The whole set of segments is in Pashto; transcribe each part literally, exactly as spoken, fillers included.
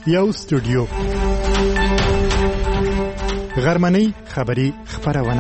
یو سټوډیو غرمنۍ خبری خبرونه.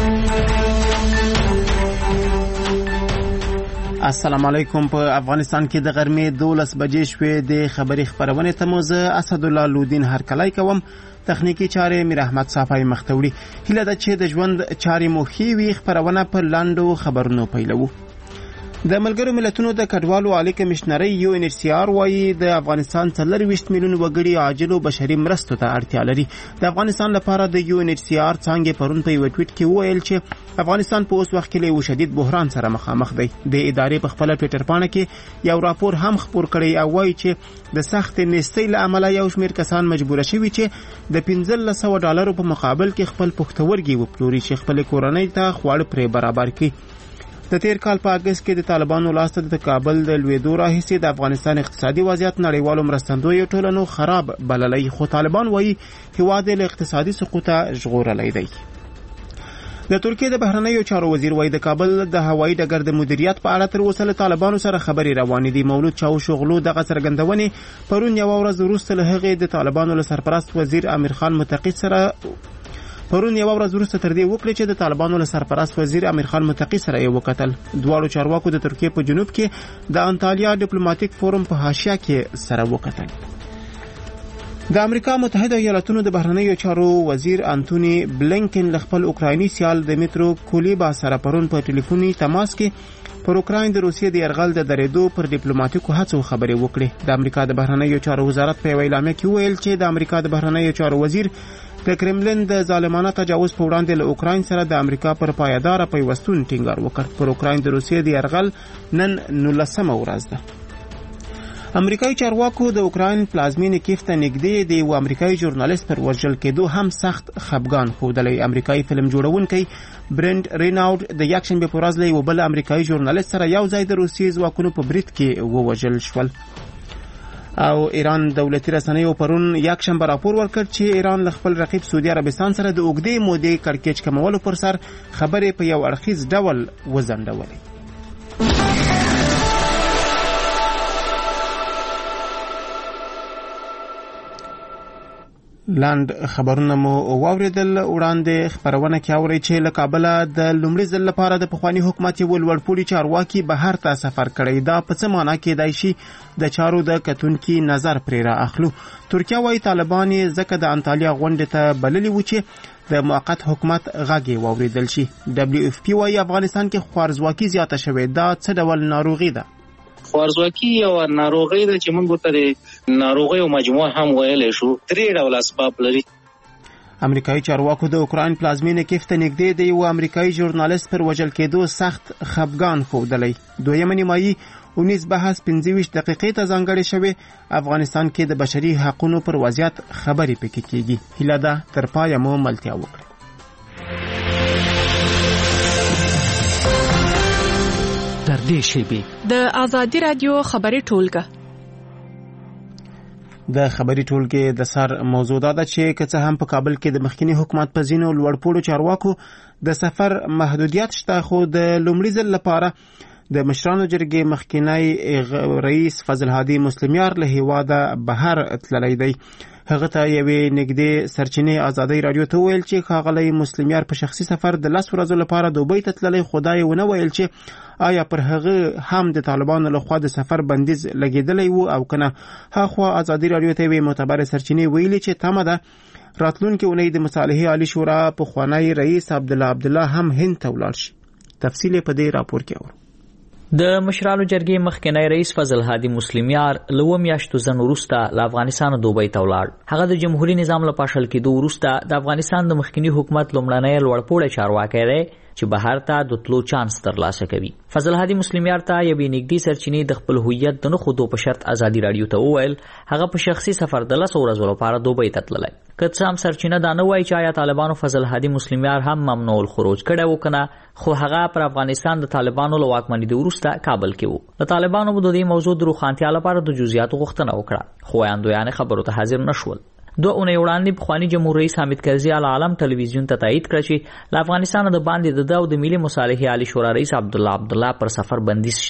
السلام علیکم. په افغانستان کې د غرمې دولس بجې شوې. د خبری خبرونه ته مو زه اسد الله لودین هرکلی کوم. تخنیکی چارې میر احمد صافی مختوړي. هیله ده چې د ژوند چارې مو ښې وي. خبرونه پر لاندو خبرونو پیلوو. د ملګرو ملتونو د کډوالو عالی کمشنري یو ان ایچ سی آر وايي د افغانستان څلورویشت میلیون وګړي عاجل او بشري مرستو ته اړتیا لري. د افغانستان لپاره د یو ان ایچ سی آر څنګه پرون په یو ټویټ کې وویل چې افغانستان په اوس وخت کې له شدید بحران سره مخامخ دی. د ادارې په خپل ټویټر باندې کې یو راپور هم خپور کړی او وايي چې د سخت نیستۍ له امله یو شمېر کسان مجبور شوي چې د پنځه سوه ډالرو په مقابل کې خپل پښتورګي وپلوري چې خپل کورنۍ ته خواړه پرې برابر کړي. د تیر کال په اگست کې د طالبانو لاسته د کابل د لویدو راهیسې د افغانستان اقتصادي وضعیت نړیوالو مرستندویو ټولنو خراب بللی، خو طالبان وایي هیواد له اقتصادي سقوط ژغورلی دی. د ترکیه د بهرنیو چارو وزیر وایي د کابل د هوایي ډګر د مدیریت په اړه تر اوسه له طالبانو سره خبرې روانې دي. مولود چاوشوغلو دغه څرګندونې پرون یوه ورځ وروسته له هغې د طالبانو له سرپرست وزیر امیر خان متقي سره پرون یو ورځ وروسته تر دې وکړي چې د طالبانو له سرپرست وزیر امیر خان متقي سره یې وکتل. دواړو چارواکو د ترکیې په جنوب کې د انطالیا ډیپلوماټیک فورم په حاشیه کې سره وکتل. د امریکا متحده ایالاتونو د بهرنیو چارو وزیر انټونی بلینکن له خپل اوکرایني سیال دمیترو کولیبا سره پرون په ټلیفوني تماس کې پر اوکراین د روسیې د یرغل د درېدو پر ډیپلوماټیکو هڅو خبرې وکړې. د امریکا د بهرنیو چارو وزارت په یوه اعلامیه کې وویل چې د امریکا د بهرنیو چارو وزیر د کرملین د ظالمانه تجاوز په وړاندې له اوکراین سره د امریکا پر پایدار پیوستون ټینګار وکړ. پر اوکراین د روسیې د یرغل نن نولسمه ورځ ده. امریکایي چارواکو د اوکراین پلازمینې کیف ته نږدې د یو امریکایي ژورنالیست پر وژل کېدو هم سخت خفګان ښودلی. امریکایي فلم جوړونکی برند ریناوډ د یکشنبې په ورځ له یو بل امریکایي ژورنالیست سره یو ځای د روسیې ځواکونو په برید کې ووژل شول. او ایران دولتي رسنیو پرون یکشنبه راپور ورکړ چې ایران له خپل رقیب سعودي عربستان سره د اوږدې مودې کړکېچ کمولو پر سر خبرې په یو اړخیز ډول وځنډولې. لاند خبرونه مو واوریدل. وړاندې خبرونه کې اوري چې له کابله د لومړي ځل لپاره د پخوانی حکومت یو لوړپوړي چارواکي بهر ته سفر کړی. دا په څه معنی کېدای شي؟ د چارو د کتونکي نظر پرې را اخلو. ترکیه وايي طالبان یې ځکه د انطالیا غونډې ته بللي و چې د موقت حکومت غږ یې واوریدل شي. دبلیو اف پی وايي افغانستان کې خوارزواکي زیاته شوې. دا څه ډول ناروغي ده؟ خوارزواکي یو ناروغي ده چې موږ ورته د ناروغیو مجموعه هم ویلی شو. درې ډوله اسباب لري. امریکایي چارواکو د اوکراین پلازمینې کیف ته نږدې د یو امریکایي ژورنالیست پر وژل کېدو سخت خفګان ښودلی. دویمه نیمایي اونیز بحث پنځه ویشت دقیقې ته ځانګړې شوې. افغانستان کې د بشري حقونو پر وضعیت خبرې پکې کېږي. هیله ده تر پایه مو ملتیا وکړئ. در دې شیبې د آزادي رادیو خبري ټولګه د خبري ټولګې د سر موضوع ده چې که څه هم په کابل کې د مخکینی حکومت په ځینو لوړپوړو چارواکو د سفر محدودیت شته، خو د لومړي ځل لپاره د مشرانو جرګې مخکینی رئیس فضل هادي مسلمیار له هیواده بهر تللی دی. هغه ته یوې نږدې سرچینې آزادۍ رادیو ته ویل چې ښاغلی مسلمیار په شخصي سفر د لس ورځو لپاره دوبۍ ته تللی، خو دا یې ونه ویل چې آیا پر هغه هم د طالبانو لخوا د سفر بندیز لګېدلی و او که نه. هاخوا آزادۍ رادیو ته یوې معتبرې سرچینې ویلي چې تمه ده راتلونکې اونۍ د مصالحې عالی شورا پخوانی رئیس عبدالله عبدالله هم هند ته ولاړ شي. تفصیل یې په دې راپور کې اورو. د مشرانو جرګې مخکنی رئیس فضل هادي مسلمیار له اووه میاشتو ځنډ وروسته له افغانستانه دوبۍ ته ولاړ. هغه د جمهوري نظام له پاشل کېدو وروسته د افغانستان د مخکني حکومت لومړنی لوړپوړی چارواکی دی چې بهر ته د تلو چانس ترلاسه کوي. فضل هادي مسلمیار ته یوې نږدې سرچینې د خپل هویت د نه ښودو په شرط ازادي راډیو ته وویل هغه په شخصي سفر د لسو ورځو لپاره دوبۍ ته تللی. که څه هم سرچینه دا نه وایي چې آیا طالبانو فضل هادي مسلمیار هم ممنوع الخروج کړی و که نه، خو هغه پر افغانستان د طالبانو له واکمنېدو وروسته کابل کې و. د طالبانو به د دې موضوع د روښانتیا لپاره د جزئیاتو غوښتنه وکړه، خو ویاندویان خبرو ته حاضر نه شول. دوه اونۍ وړاندې پخواني جمهور رئیس حامد کرزي العالم ټلویزیون ته تایید کړ چې له افغانستان د باندې د د او د ملي مصالحې عالی شورا رئیس عبدالله عبدالله پر سفر بندیز شته.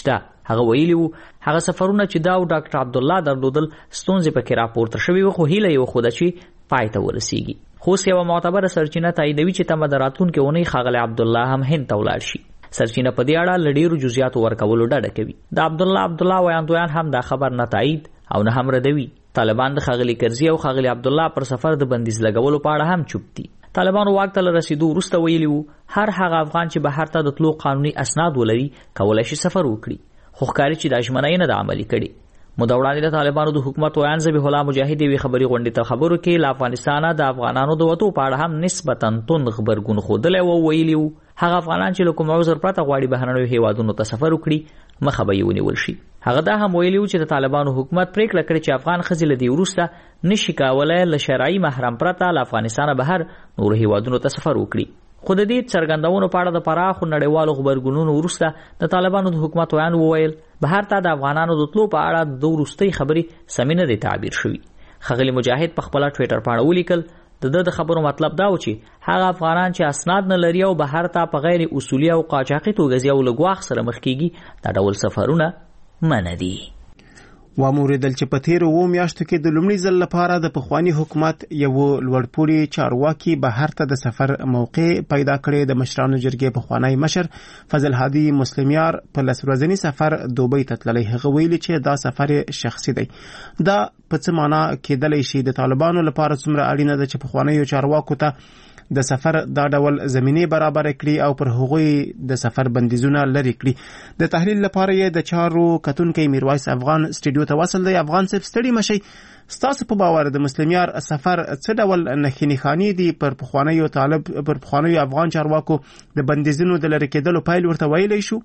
هغه ویلي وو هغه سفرونه چې دا او ډاکټر عبدالله درلودل ستونزې پکې راپورته شوې وو، خو هیله یې وښوده چې پای ته ورسیږي. خو یوه معتبره سرچینه تاییدوي چې تمه د راتلونکې اونۍ ښاغلی عبدالله هم هند ته ولاړ شي. سرچینه په دې اړه له ډېرو جزئیاتو ورکولو ډډه کوي. د عبدالله عبدالله ویاندویان هم دا خبر نه تایید او نه هم ردوي. طالبان د ښاغلي کرزي او ښاغلي عبدالله پر سفر د بندیز لګولو په اړه هم چوپ دي. طالبانو واک ته له رسیدو وروسته ویلي وو هر هغه افغان چې بهر ته د تلو قانوني اسناد ولري کولی شي سفر وکړي، خو ښکاري چې دا ژمنه یې نه ده عملي کړې. موده وړاندې د طالبانو د حکومت ویان ذبیح الله مجاهد یوې خبري غونډې ته خبرو کې له افغانستانه د افغانانو د وتو په اړه هم نسبتا توند غبرګون ښودلی و. ویلي وو هغه افغانان چې له کوم عذر پرته غواړي بهرنیو هیوادونو ته سفر وکړي مخه به یې ونیول شي. هغه دا هم ویلي وو چې د طالبانو حکومت پریکړه کړې چې افغان ښځې له دې وروسته نشي کولی له شرعي محرم پرته له افغانستانه بهر نورو هیوادونو ته سفر وکړي. خو د دې څرګندونو په اړه د پراخو نړیوالو غبرګونونو وروسته د طالبانو د حکومت ویان وویل بهر ته د افغانانو د تلو په اړه د وروستۍ خبرې سمې نه دی تعبیر شوي. ښاغلي مجاهد په خپله ټویټر پاڼه ولیکل د ده د خبرو مطلب دا و چې هغه افغانان چې اسناد نه لري او بهر ته په غیر اصولي او قاچاقي توګه ځي او له ګواښ سره مخ کېږي دا ډول سفرونه منع دي. واموریدل چې په تیرو اوو میاشتو کې د لومړي ځل لپاره د پخواني حکومت یو لوړپوړي چارواکي بهر ته د سفر موقع پیدا کړې. د مشرانو جرګې پخوانی مشر فضل هادي مسلمیار په لس ورځني سفر دوبۍ ته تللی. هغه ویلي چې دا سفر شخصي دی. دا په څه معنا کېدلی شي؟ د طالبانو لپاره څومره اړینه ده چې پخوانیو چارواکو ته د سفر دا ډول زمینه برابر کړي او پر هغوی د سفر بندیزونه لري کړي؟ د تحلیل لپاره یې د چارو کتونکي میرویس افغان سټوډیو ته وصل دی. افغان صاحب ستړي مشي، ستاسو په باور د مسلمیار سفر څه ډول نښې نښانې دي پر پخوانیو طالب پر پخوانیو افغان چارواکو د بندیزونو د لرې کېدلو پایل ورته ویلی شو؟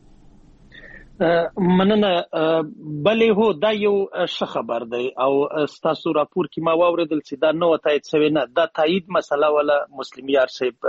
مننه. بلې هو دا یو ښه خبر دی او ستاسو راپور کې ما واوریدل چې دا نه و تایید شوی. نه، دا تایید مسله ولا مسلمیار صاحب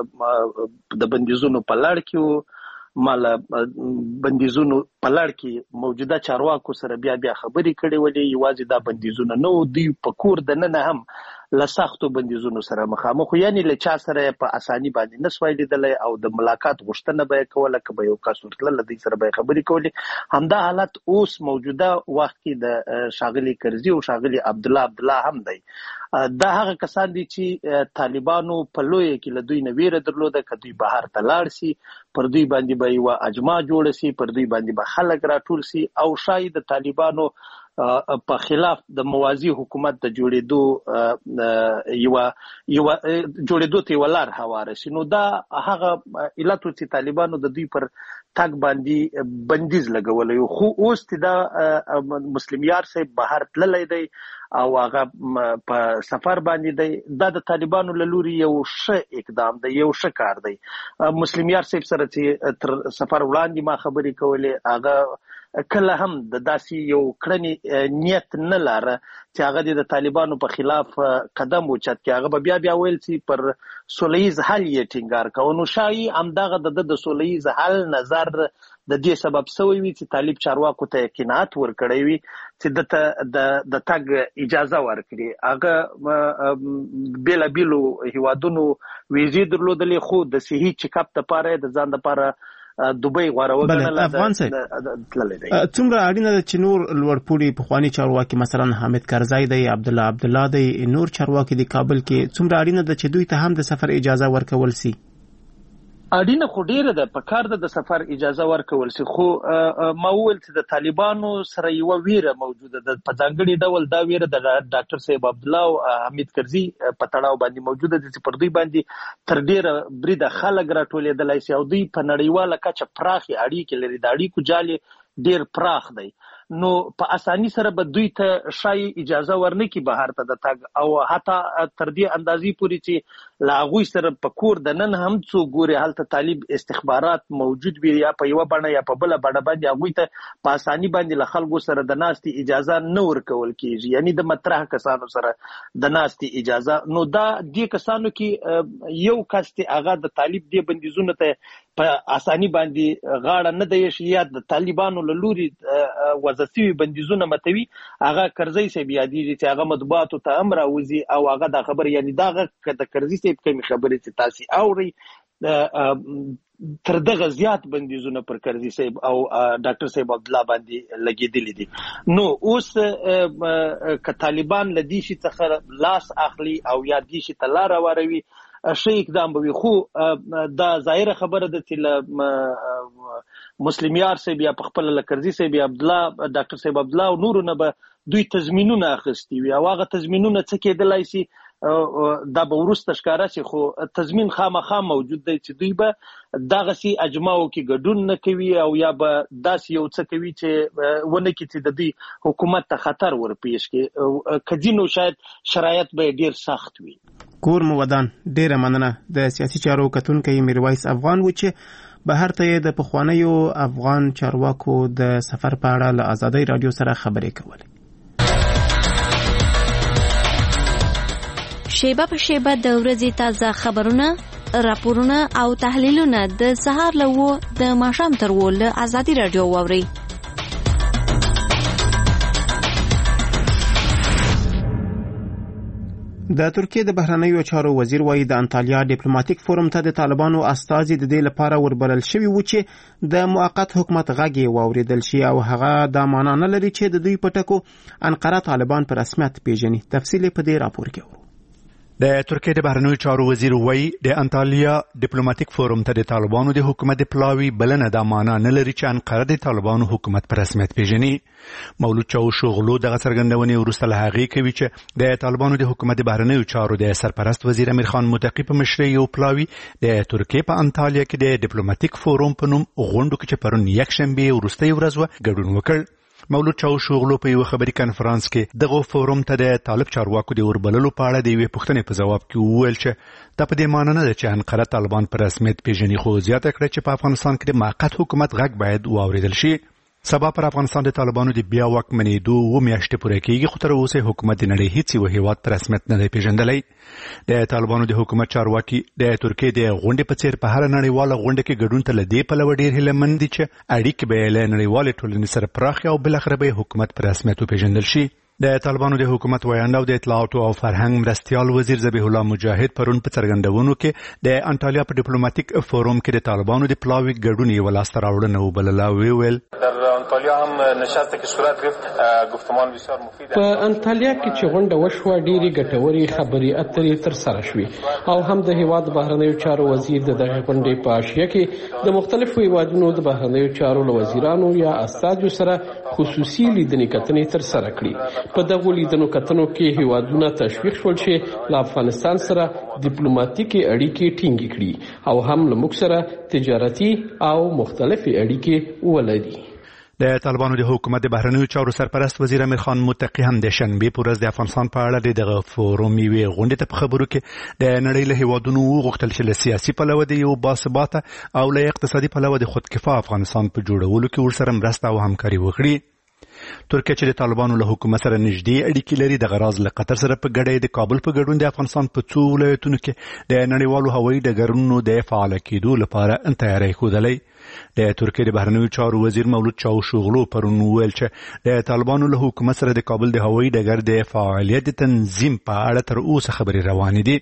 د بندیزونو په لړ کې مال بندیزونو په لړ کې موجوده چارواکو سره بیا بیا خبرې کړې ولې یوازې دا بندیزونه نه و، دوی په کور د ننه هم له سختو بندیزونو سره مخامخ، یعنی له چا سره په اساني باندې نسوای لیدلی او د ملاقات غوښتنه به یې کوله که به یو کس ورتله له دوی سره به یې خبرې کولې. همدا حالت اوس موجوده وخت کې د ښاغلي کرزي او ښاغلي عبدالله عبدالله هم دی. دا هغه کسان دي چې طالبانو په لویه کې له دوی نه ویره درلوده که دوی بهر ته لاړ سي پر دوی باندې به یوه اجماع جوړه سي، پر دوی باندې به خلک راټول سي او شاید د طالبانو په خلاف د موازی حکومت د جوړېدو یو یو جوړېدو ته ولر هواره شي. نو دا هغه علت چې طالبانو د دوی پر تک باندې بندیز لګولی. خو اوس دا مسلمیار صاحب بهر تللی دی او هغه په سفر باندې دی. دا د طالبانو له لوري یو ښه اقدام دی، یو ښه کار دی. مسلمیار صاحب سره چې تر سفر وړاندې ما خبرې کولې هغه کله هم د داسې یو کړنې نیت نه لاره چې هغه د طالبانو په خلاف قدم اوچت کړي. هغه به بیا بیا ویل چې پر سوله ییز حل یې ټینګار کوي. نو ښایي همدغه د د سوله ییز حل نظر د دې سبب سوی وي چې طالب چارواکو ته قناعت ورکړی وي چې د د تګ اجازه ورکړي. هغه بېلابېلو هیوادونو ویزې درلودلې خو د صحي چیکاپ دپاره د ځان دپاره دوبۍ غوره وګڼله. افغان صاحب څومره اړینه ده چې نور لوړپوړي پخواني چارواکي مثلا حامد کرزی دی، عبدالله عبدالله دی، نور چارواکي د کابل کې څومره اړینه ده چې دوی ته هم د سفر اجازه ورکول سي؟ اړینه خو ډیره ده، په کار ده د سفر اجازه ورکول سي. خو ما وویل چې د طالبانو سره یوه ویره موجوده ده، په ځانګړي ډول دا ویره د ډاکټر صاحب عبدالله او حمید کرزي په تړاو باندې موجوده ده چې پر دوی باندې تر ډیره بریده خلک راټولېدلی سي او دوی په نړیواله کچه پراخې اړیکې لري، د اړیکو جال ډیر پراخ دی. نو په اساني سره به دوی ته شای اجازه ورنکي بهر ته د تګ او حتی تر دې اندازې پورې چې له هغوی سره په کور د نن هم څوک ګوري هلته طالب استخبارات موجود وي یا په یوه بڼه یا په بله بڼه باندې هغوی ته په اساني باندې له خلکو سره د ناستې اجازه نه ورکول کېږي، یعنی د مطرح کسانو سره د ناستې اجازه. نو دا دې کسانو کې یو کس چې هغه د طالب دې بندیزونو ته په اساني باندې غاړه نه دی ایښې یا د طالبانو له لوري وضع سوي بندیزونه متوي، هغه کرزي صاحب یادېږي چې هغه مطبوعاتو ته هم راوځي او هغه دا خبر یعنی دا د کرزي صاحب کومې خبرې چې تاسې اورئ تر دغه زیات بندیزونه پر کرزي صاحب او ډاکټر صاحب عبد الله باندې لګیدلې دي. نو اوس ک طالبان لدی شي څخه لاس اخلي او یا دي شي تلار واروي شي اقدام به خو دا ظاهره خبره ده چې مسلمیار صاحب یا خپل لکرزي صاحب عبد الله ډاکټر صاحب عبد الله او نور نه به دوی تضمینونه اخستي وي او هغه تضمینونه څه کېدلای شي دا به ورسته ښکارا شي خو تضمین خامخا موجود دی چې دوی به دغه سي اجماعو کې ګډون نه کوي او یا به داسې یو څه کوي چې ونه کې چې د دوی حکومت ته خطر ورپېښ کې کځینو شاید شرایط به ډیر سخت وي. کور مو ودان ډیره مننه د سیاسي چارو کتونکي میرویس افغان و چې بهر ته د پخوانیو افغان چارواکو د سفر په اړه له آزادۍ رادیو سره خبرې کولې. شیبه په شیبه د ورځې تازه خبرونه، راپورونه او تحلیلونه د سهار له و د ماښام تر و له آزادۍ رادیو واورئ. د ترکیه د بهرنیو چارو وزیر وایي د انطالیا ډیپلوماټیک فورم ته د طالبانو استازي د دې لپاره وربلل شوي و چې د موقت حکومت غږ یې واورېدل شي او هغه دا معنا نه لري چې د دوی په ټکو انقره طالبان په رسمیت پیژني. تفصیل په دې راپور کې ورو. د ترکیه د بهرنیو چارو وزیر وایي د انطالیا ډیپلوماټیک فورم ته د طالبانو د حکومت پلاوی بلنه دا معنا نه لري چې انقره د طالبانو حکومت په رسمیت پیژني. مولود چاوشوغلو دغه څرګندونې وروسته له هغې کوي چې د طالبانو د حکومت د بهرنیو چارو د سرپرست وزیر امیر خان متقی په مشرۍ یو پلاوی د ترکیه په انطالیا کې د ډیپلوماټیک فورم په نوم غونډو کې چې پرون یکشنبه وروستۍ ورځ و ګډون وکړ. مولود چاوشوغلو په یو خبري کانفرنس کې دغه فورم ته د طالب چارواکو د وربللو په اړه د یوې پوښتنې په جواب کې وویل چې دا په دې معنی نه ده چې انقره طالبان په رسمیت پیژني، خو زیاته کړه چې په افغانستان کې د موقت حکومت غږ باید واورېدل شي. سبا پر افغانستان د طالبانو د بیا واکمنېدو اوه میاشتې پوره کېږي، خو تر اوسه حکومت د نړۍ هیڅ یو هیواد په رسمیت نه دی پیژندلی. د طالبانو د حکومت چارواکي د ترکیې د غونډې په څیر په هر نړیواله غونډه کې ګډون ته له دې پلوه ډېر هیلهمند دي چې اړیکې به له نړیوالې ټولنې سره پراخې او بالاخره به حکومت په رسمیت وپیژندل شي. د طالبانو د حکومت ویاند او د اطلاعاتو او فرهنګ مرستیال وزیر ذبیح الله مجاهد پرون په څرګندونو کې د انټالیا په ډیپلوماټیک فورم کې د طالبانو د پلاوی ګډون یې ولاسته راوړنه وبلله. ویل در انطالیا هم نشسته که صورت گرفت گفتمان بسیار مفید په انطالیا کې چې غونډه وشوه ډېرې ګټورې خبرې اترې ترسره شوې او هم د هیواد بهرنیو چارو وزیر د دغه غونډې په حاشیه کې د مختلفو هیوادونو د بهرنیو چارو له وزیرانو یا استازو سره خصوصي لیدنې کتنې ترسره کړې. په دغو لیدنو کتنو کې هیوادونه تشویق شول چې له افغانستان سره ډیپلوماټیکي اړیکې ټینګې کړي او هم له موږ سره تجارتي او مختلفې اړیکې ولري. د طالبانو د حکومت د بهرنیو چارو سرپرست وزیر امیر خان متقی هم د شنبه په ورځ د افغانستان په اړه دغه فورم یوې غونډې ته په خبرو کې د نړۍ له هیوادونو وغوښتل چې له سیاسي پلوه د یو باثباته او له اقتصادي پلوه د خودکفا افغانستان په جوړولو کې ورسره مرسته او همکاري وکړي. ترکیه چې د طالبانو له حکومت سره نږدې اړیکې لري د غراض له قطر سره په ګډه د کابل په ګډون د افغانستان په څو ولایتونو کې د نړیوالو هوایي ډګرونو د فعال کېدو لپاره تیاری ښودلی. د ترکیه د بهرنیو چارو وزیر مولود چاوشوغلو پرون وویل چې د طالبانو له حکومت سره د کابل د هوایي ډګر د فعالیت تنظیم په اړه تر اوسه خبرې روانې دي.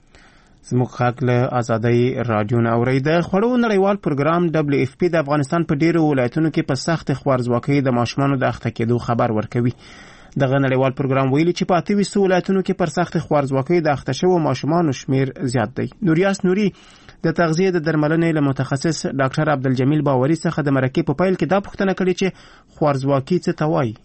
زموږ غږ له آزادۍ راډیو نه اورئ. د خوړو نړیوال پروګرام ډبلیو اف پی د افغانستان په ډیرو ولایتونو کې په سخت خوارځواکۍ د ماشومانو د اخته کېدو خبر ورکوي. دغه نړیوال پروګرام ویلي چې په اته ویشت ولایتونو کې پر سخت خوارځواکۍ د اخته شوو ماشومانو شمیر زیات دی. نوریاس نوري د تغذیه د درملنې له متخصص ډاکټر عبدالجمیل باوري څخه د مرکې په پیل کې دا پوښتنه کړې چې خوارځواکي څه ته وایي.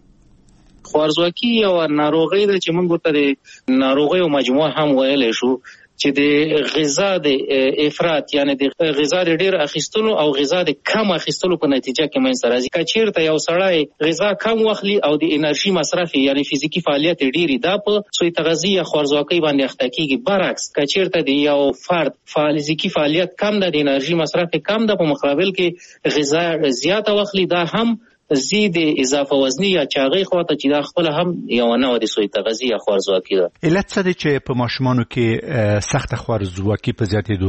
خوارځواکي یو ناروغي ده چې موږ ته د ناروغیو مجموعه هم ویلی شو چې د غذا د افراط یعنی د غذا د ډیر اخیستلو او غذا د کم اخیستلو په نتیجه کې منځ راځي. که چیرته یو سړی غذا کم واخلي او د انرژي مصرف یعنی فزیکی فعالیت ډیری دا په سوی تغذیه خوارځواکۍ باندې اخته کیږي. برعکس که چیرته د یو فرد فزیکی فعالیت کم ده د انرژي مصرف کم ده په مقابل کې غذا زیاته واخلي دا هم زید اضافه وزنی یا چاغې خواته چې دا خپل هم یو نه د سوی تغذیه یا خوارځواکي ده. علت څه دی چې په ماشومانو کې سخت خوارځواکي په زیاتېدو ده؟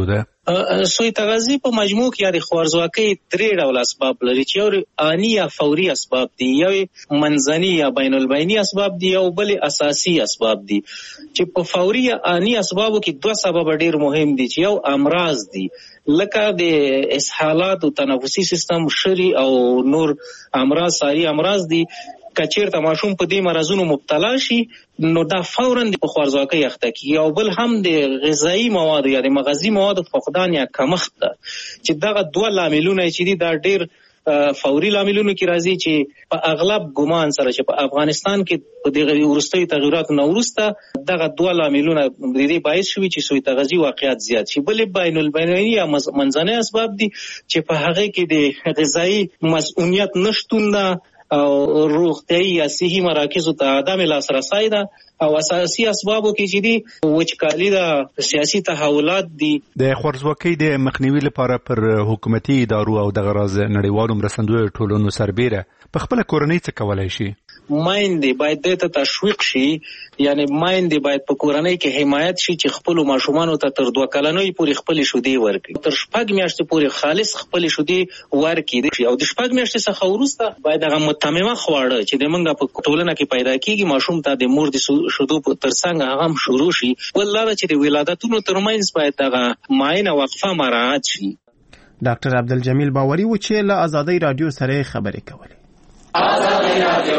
سوی تغذی په مجموع کې یا د خوارزواکۍ درې ډول اسباب لري چې یو آنی یا فوري اسباب دي، یو منځني یا بین البیني اسباب دي، او بل اساسي اسباب دي. چې په فوري یا آنی اسبابو کې دوه سبب ډیر مهم دي چې یو امراض دي لکه د اسهالات او تنفسي سیستم شری او نور امراض ساری امراض دي. کچیرته ماشوم په دې مرزونو مبتلا شي نو دا فوراً د خوارزواکۍ اخته کیږي. او بل هم د غذایی مواد یا د مغذي مواد فقدان یا کمښت ده چې دغه دوه لاملونه چې دي دا ډیر فوري لاملونو کې راځي چې په اغلب ګمان سره چې په افغانستان کې په دغه وروستي تغیراتو نه وروسته دغه دوه لاملونه د دې باعث شوي چې سوی تغذیه واقعیت زیات شي. بل بین البیني یا منځني اسباب دي چې په هغه کې د غذایی مسؤلیت نشتون ده او روغتیايي یا صحي مراکزو ته عدم لاسرسی ده، او اساسي اسبابو کې چې دي وچکالي ده، سیاسي تحولات دي. د خوارزواکۍ د مخنیوي لپاره پر حکومتي ادارو او د غراز نړیوالو مرستندویو ټولنو سربیره په خپل کورنۍ څه کولای شي؟ مایندې باید د ته تشویق شي، یعنی مایندې باید په کورنۍ کې حمایت شي چې خپل ماشومانو ته تر دوه کلنۍ پورې خپل شودې ورکړي، تر شپږ میاشتې پورې خالص خپل شودې ورکړي، او د شپږ میاشتې څخه وروسته باید هغه متممه خواړه چې د موږ په ټولنه کې پیدا کیږي ماشوم ته د مور د شودو تر څنګ هغه هم شروع شي. ولله چې د ولادتونو ترمنځ باید هغه معاینه وقفه مراعات شي. ډاکټر عبدالجمیل باوري و چې له آزادۍ رادیو سره خبرې کولې. آزادۍ رادیو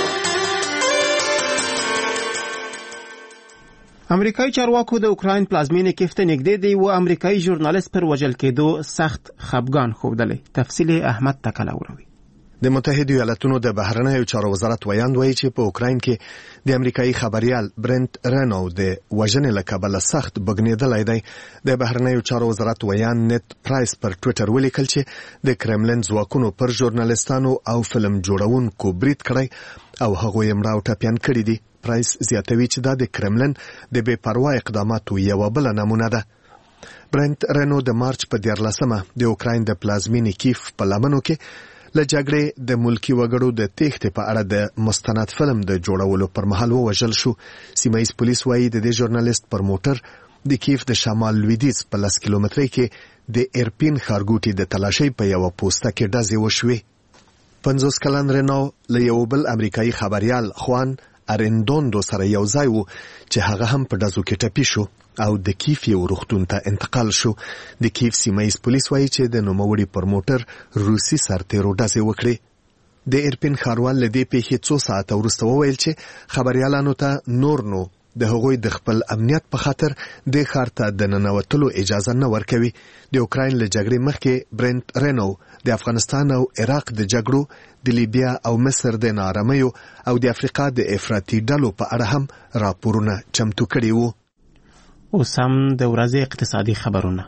امریکایي چارواکو د اوکراین پلازمینې کیف ته نږدې دی و امریکایي ژورنالیست پر وژل کېدو سخت خفګان ښودلی. تفصیل احمد تکله وروي. د متحده ایالاتونو د بهرنیو چارو وزارت ویاند وایي چې په اوکراین کې د امریکایي خبريال برنت رینو د وژنې له کبله سخت بګنېدلی دی. د بهرنیو چارو وزارت ویاند نت پرایس پر ټویټر ولیکل چې د کرملن ځواکونو پر ژورنالیستانو او فلم جوړونکو برید کړی او هغوی یې مړه او ټپیان کړي دي. پرایس زیاتوي چې دا د کرملن د بې پروا اقداماتو یوه بله نمونه ده. برنت رینو د مارچ په دیارلسمه د اوکراین د پلازمینې کیف په لمنو کې له جګړې د ملکی وګړو د تېښتې په اړه د مستند فلم د جوړولو پر مهال ووژل شو. سیمه ییز پولیس وایي د دې ژورنالیست پر موټر د کیف د شمال لویدیځ په لس کیلومترۍ کې د ایرپین ښارګوټي د تلاشۍ په یوه پوسته کې ډزې وشوې. پنځوس کلن رینو له یو بل امریکایي خبریال خوان ارندوندو سره یو ځای و چې هغه هم په ډزو کې ټپي شو او د کیف یو روغتون ته انتقال شو. د کیف سیمه ییز پولیس وایي چې د نوموړي پر موټر روسي سرتیرو ډزې وکړې. د ایرپین ښاروال له دې پیښې څو ساعته وروسته وویل چې خبریالانو ته نور نو د هغوی د خپل امنیت په خاطر د ښار ته د ننوتلو اجازه نه ورکوي. د اوکراین له جګړې مخکې برنت رینو د افغانستان او عراق د جګړو، د لیبیا او مصر د ناارمیو او د افریقا د افراطي ډلو په اړه هم راپورونه چمتو کړي وو. اوس هم د ورځې اقتصادي خبرونه.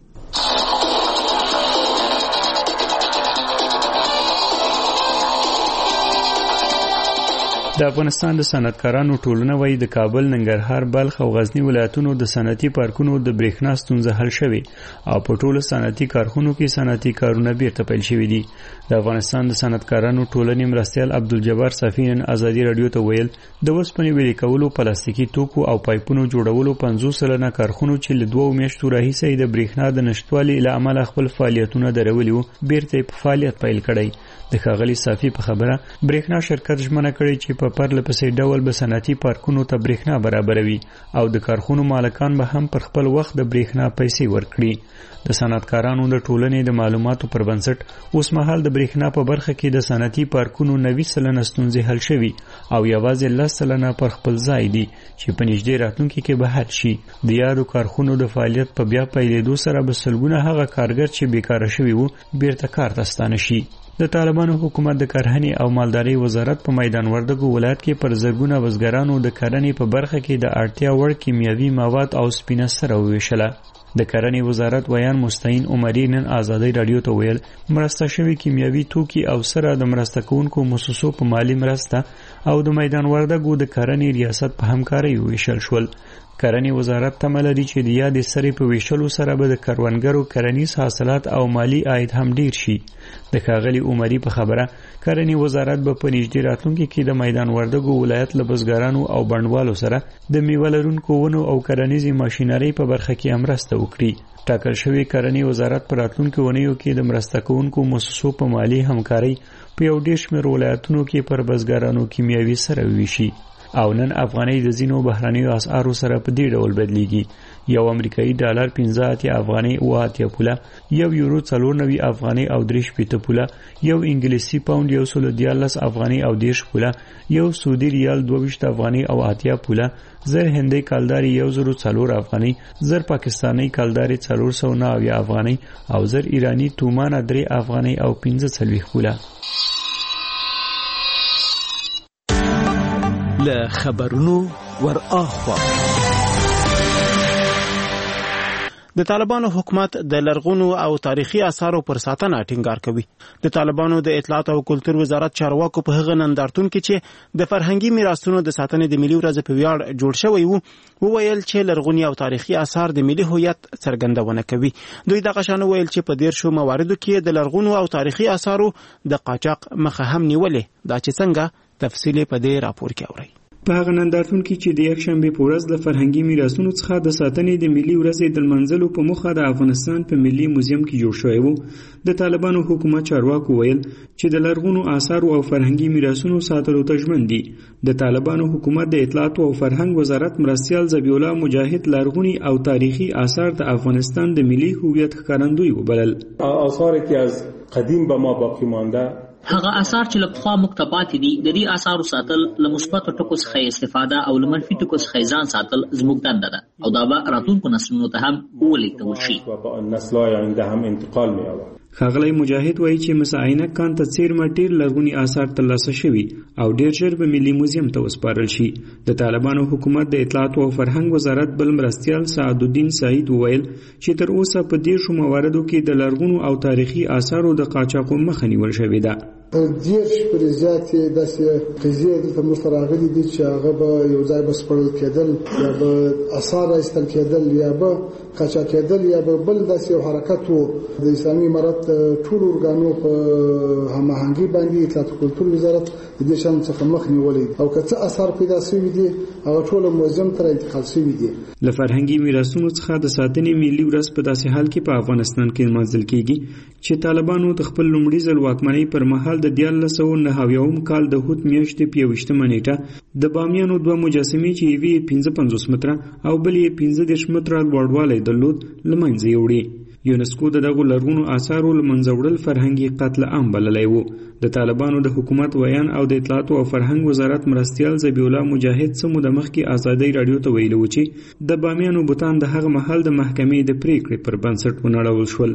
د افغانستان د صنعتکارانو ټولنه وایي د کابل، ننګرهار، بلخ او غزنی ولایتونو د صنعتي پارکونو د برېښنا ستونزه حل شوې او په ټولو صنعتي کارخونو کې صنعتي کارونه بیرته پیل شوي دي. د افغانستان د صنعتکارانو ټولنې مرستیال عبدالجبار صافي نن ازادي رادیو ته ویل د وسپنې ویلې کولو، پلاستیکي توکو او پایپونو جوړولو پنځوس سلنه کارخونو چې له دوو میاشتو راهیسې د برېښنا د نشتوالي له امله خپل فعالیتونه درولي وو بیرته په فعالیت پیل کړی. د ښاغلي صافي په خبره برېښنا شرکت ژمنه کړې چې په پرله پسې ډول به صنعتي پارکونو ته برېښنا برابروي او د کارخونو مالکان به هم پر خپل وخت د برېښنا پیسې ورکړي. د صنعتکارانو د ټولنې د معلوماتو پر بنسټ اوس مهال د برېښنا په برخه کې د صنعتي پارکونو نوي سلنه ستونزې حل شوي او یوازې لس سلنه پر خپل ځای دي چې په نږدې راتلونکي کې به حل شي. د یادو کارخونو د فعالیت په بیا پیلېدو سره به سلګونه هغه کارګر چې بیکاره شوي وو بیرته کار ته ستانه شي. د طالبانو حکومت د کرهنې او مالدارۍ وزارت په میدان وردګو ولایت کې پر زرګونه بزګرانو د کرنې په برخه کې د اړتیا وړ کیمیاوي مواد او سپینه سره وویشله. د کرنې وزارت ویان مستعین عمري نن آزادۍ رادیو ته ویل مرسته شوي کیمیاوي توکي او سره د مرسته کوونکو مؤسسو په مالی مرسته او د میدان وردګو د کرنې ریاست په همکارۍ وویشل شول. کرنې وزارت تمه لري چې د یادې سرې په ویشلو سره به د کروندګرو کرنیز حاصلات او مالی عاید هم ډیر شي. د ښاغلي عمري په خبره کرنې وزارت به په نږدې راتلونکي کې د میدان وردګو ولایت له بزګرانو او بڼوالو سره د میوه لرونکو ونو او کرنیزې ماشینرۍ په برخه کې هم مرسته وکړي. ټاکل شوی کرنې وزارت په راتلونکو اونیو کې د مرسته کوونکو مؤسسو په مالی همکارۍ په یو ډیر شمېر ولایتونو کې پر بزګرانو کیمیاوي سره ویشي. او نن افغانۍ د ځینو بهرنیو اسعارو سره په دې ډول بدلیږي. یو امریکایي ډالر پنځه اتیا افغانۍ اوه اتیا پوله، یو یورو څلور نوي افغانۍ او درې شپېته پوله، یو انګلیسي پاوند یو سل دیارلس افغانۍ او دېرش پوله، یو سعودي ریال دوه ویشت افغانۍ او اتیا پوله، زر هندۍ کلدارې یو زرو څلور افغانۍ، زر پاکستانۍ کلدارې څلور سوه نهه اویا افغانۍ او زر ایراني تومانه درې افغانۍ او پنځه څلوېښت پوله. له خبرونو ور اخوا د طالبانو حکومت د لرغونو او تاریخي آثارو پر ساتنه ټینګار کوي. د طالبانو د اطلاعات او کلتور وزارت چارواکو په هغه نندارتون کې چې د فرهنګي میراثونو د ساتنې د ملي ورځ په ویاړ جوړ شوی وو وویل چې لرغوني او تاریخي آثار د ملي هویت څرګندونه کوي. دوی دغه شان ویل چې په دېرشو مواردو کې د لرغونو او تاریخي آثارو د قاچاق مخه هم نیولې. دا چې څنګه تفصیل په دې راپور کې اورئ. په هغه نندارتون کې چې د یکشنبې په ورځ د فرهنګي میراثونو څخه د ساتنې د ملي ورځې د لمانځلو په موخه د افغانستان په ملي موزیم کې جوړ شوی و، د طالبانو حکومت چارواکو ویل چې د لرغونو آثارو او فرهنګي میراثونو ساتلو ته ژمن دي. د طالبانو حکومت د اطلاعات او فرهنګ وزارت مرستیال ذبیح الله مجاهد لرغوني او تاریخي آثار د افغانستان د ملي هویت ښکارندوی وبلل. آثاری که از قدیم به ما باقی مانده هغه آثار چې له پخوا موږ ته پاتې دي، د دې آثارو ساتل له مثبتو ټکو څخه استفاده او له منفي ټکو څخه ځان ساتل زموږ دنده ده او دا به راتلونکو نسلونو ته هم ولېږدول شي. نسل‌های آینده هم انتقال می‌یابد. ښاغلی مجاهد وایي چې مساعینه کان ته څیرمه ډېر لرغوني آثار ترلاسه شوي او ډېر ژر به ملي موزیم ته وسپارل شي. د طالبانو حکومت د اطلاعات او فرهنګ وزارت بل مرستیال سعدالدین سعید وویل چې تر اوسه په دېرشو مواردو کې د لرغونو او تاریخي آثارو د قاچاقو مخه نیول شوې ده. دېرش پورې زیاتې داسې قضیې دلته موږ ته راغلي دي چې هغه به یو ځای به سپړل کېدل یا به آثار راایستل کېدل یا به قاچاق کېدل یا به بل داسې یو حرکت و. د اسلامي امارت ټولو ارګانو په هماهنګي باندې اطلاعات کلتور وزارت د دې شان څخه مخ نیولی او که څه آثار پیدا شوي دي هغه ټول موزیم ته انتقال شوي دي. له فرهنګي میراثونو څخه د ساتنې ملي ورځ په داسې حال کې په افغانستان کې لمانځل کېږي چې طالبانو د خپل لومړي ځل واکمنۍ پر مهال د دیارلس سوه نهه اویاوم کال د هوت میاشتې په یوویشتمه نیټه د بامیانو دوه مجسمې چې یوې یې پنځه پنځوس متره او بلې یې پنځه دېرش متره لوړوالی درلود له منځه یې وړې. یونسکو د دغو لرغونو آثارو له منځه وړل فرهنګي قتل عام بللی و. د طالبانو د حکومت ویان او د اطلاعاتو او فرهنګ وزارت مرستیال ذبیح الله مجاهد څه موده مخکې ازادۍ راډیو ته ویلي و چې د بامیانو بوتان د هغه مهال د محکمې د پریکړې پر بنسټ ونړول شول.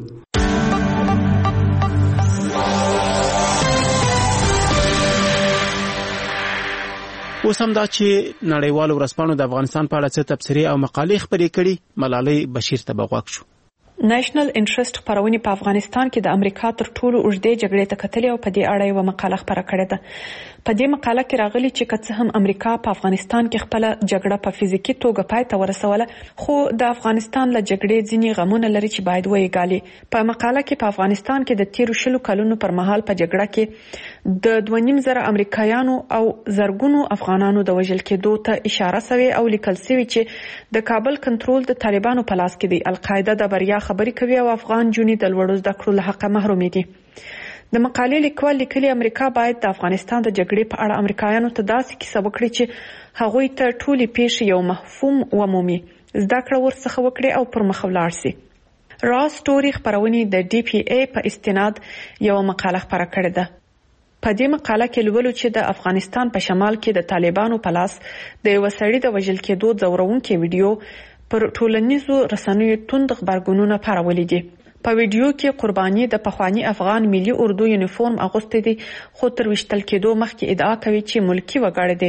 اوس هم دا چې نړیوالو ورځپاڼو د افغانستان په اړه څه تبصرې او مقالې خپرې کړي. ملالۍ بشیر ته به غوږ شو. نېشنل انټرست خبرونه په افغانستان کې د امریکا تر ټولو اوږدې جګړې ته کتلې او په دې اړه یو مقاله خبره کړې ده. په دې مقاله کې راغلي چې که څه هم امریکا په افغانستان کې خپل جګړه په فزیکی توګه پای ته ورسوله، خو د افغانستان له جګړې ځینې غمونه لري چې باید ویګالي. په مقاله کې په افغانستان کې د تیرو شلو کلونو پر مهال په جګړه کې د دوه نیم زره امریکایانو او زرګونو افغانانو د وژل کېدو ته اشاره شوې او لیکل شوی چې د کابل کنټرول د طالبانو په لاس کې دی. القاعده د بریا خبرې کوي او افغان جونې د لوړو زده کړو له حقه محرومې دي. د مقالې لیکوال لیکلي امریکا باید د افغانستان د جګړې په اړه امریکایانو ته داسې کیسه وکړي چې هغوی ته ټولې پیښې یو مفهوم ومومي، زده کړه ورڅخه وکړي او پر مخ ولاړ سي. را سټوري خبرونې د ډي پی ای په استناد یو مقاله خبره کړې ده. په دې مقاله کې لولو چې د افغانستان په شمال کې د طالبانو په لاس د یو سړي د وژل کېدو ځورونکې ویډیو پر ټولنیزو رسنیو توند خبرګونونه خپرولي دي. په ویډیو کې قرباني د پخوانی افغان ملي اردو یونیفورم اغوستی دي، خو تر وشتل کېدو مخکې ادعا کوي چې ملکی وګړی دی.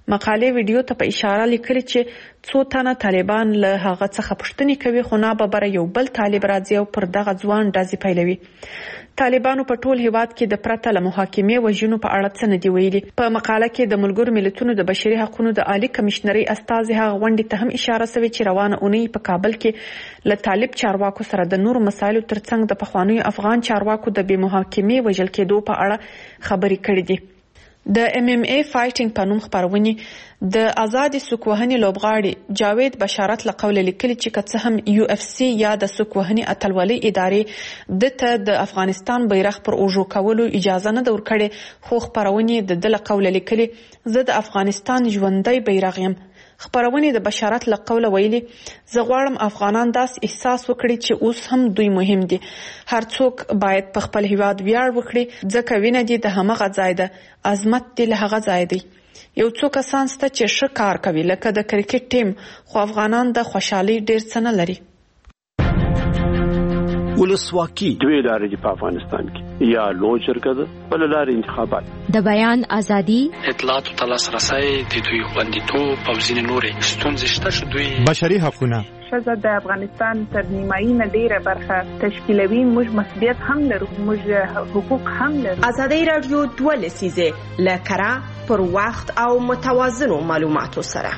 مقالې ویډیو ته په اشاره لیکلي چې څو تنه طالبان له هغه څخه پوښتنې کوي خو نه به بره یو بل طالب راځي او پر دغه ځوان ډزې پیلوي. طالبانو په ټول هیواد کې د پرته له محاکمې وژنو په اړه څه نه دي ویلي. په مقاله کې د ملګرو ملتونو د بشري حقوقو د عالی کمشنري استازي هغه غونډې ته هم اشاره شوې چې روانه اونۍ په کابل کې له طالب چارواکو سره د نورو مسایلو ترڅنګ د پخوانیو افغان چارواکو د بې محاکمې وژل کېدو په اړه خبرې کړې دي. د ایم ایم ای فایټینګ په نوم خپرونې د آزاد سوک وهنې لوبغاړي جاوید بشارت له قوله لیکلي چې که څه هم یو اف سی یا د سوک وهنې اتلولۍ ادارې دته د افغانستان بیرغ پر اوږو کولو اجازه نه ده ورکړې خو خپرونې د ده له قوله لیکلي زه د افغانستان ژوندی بیرغ یم. خپرونې د بشارت له قوله ویلي زه غواړم افغانان داس احساس وکړي چې اوس هم دوی مهم دي. هر څوک باید په خپل هیواد ویاړ وکړي ځکه وینه دي د همغه ځای ده، عظمت دي له هغه ځای دی. یو څو کسان سته چې ښه کار کوي لکه د کرکټ ټیم خو افغانان د خوشحالۍ ډیر څه نه لري. ولسواکي دوی لارې دي په افغانستان کې یا لوی شرکت بل لارې انتخابات د بیان ازادي اطلاعات او تلاسرسي د دوی خوندیتوب او ځینې نورې ستونزې شته چې دوی بشري حقوقونه ښځه د افغانستان تر نیمایي نه ډیره برخه تشکیلوي. موږ مسؤلیت هم لرو، موږ حقوق هم لرو. ازادي رادیو دوه لسیزه له کره پر وخت او متوازنو معلوماتو سره.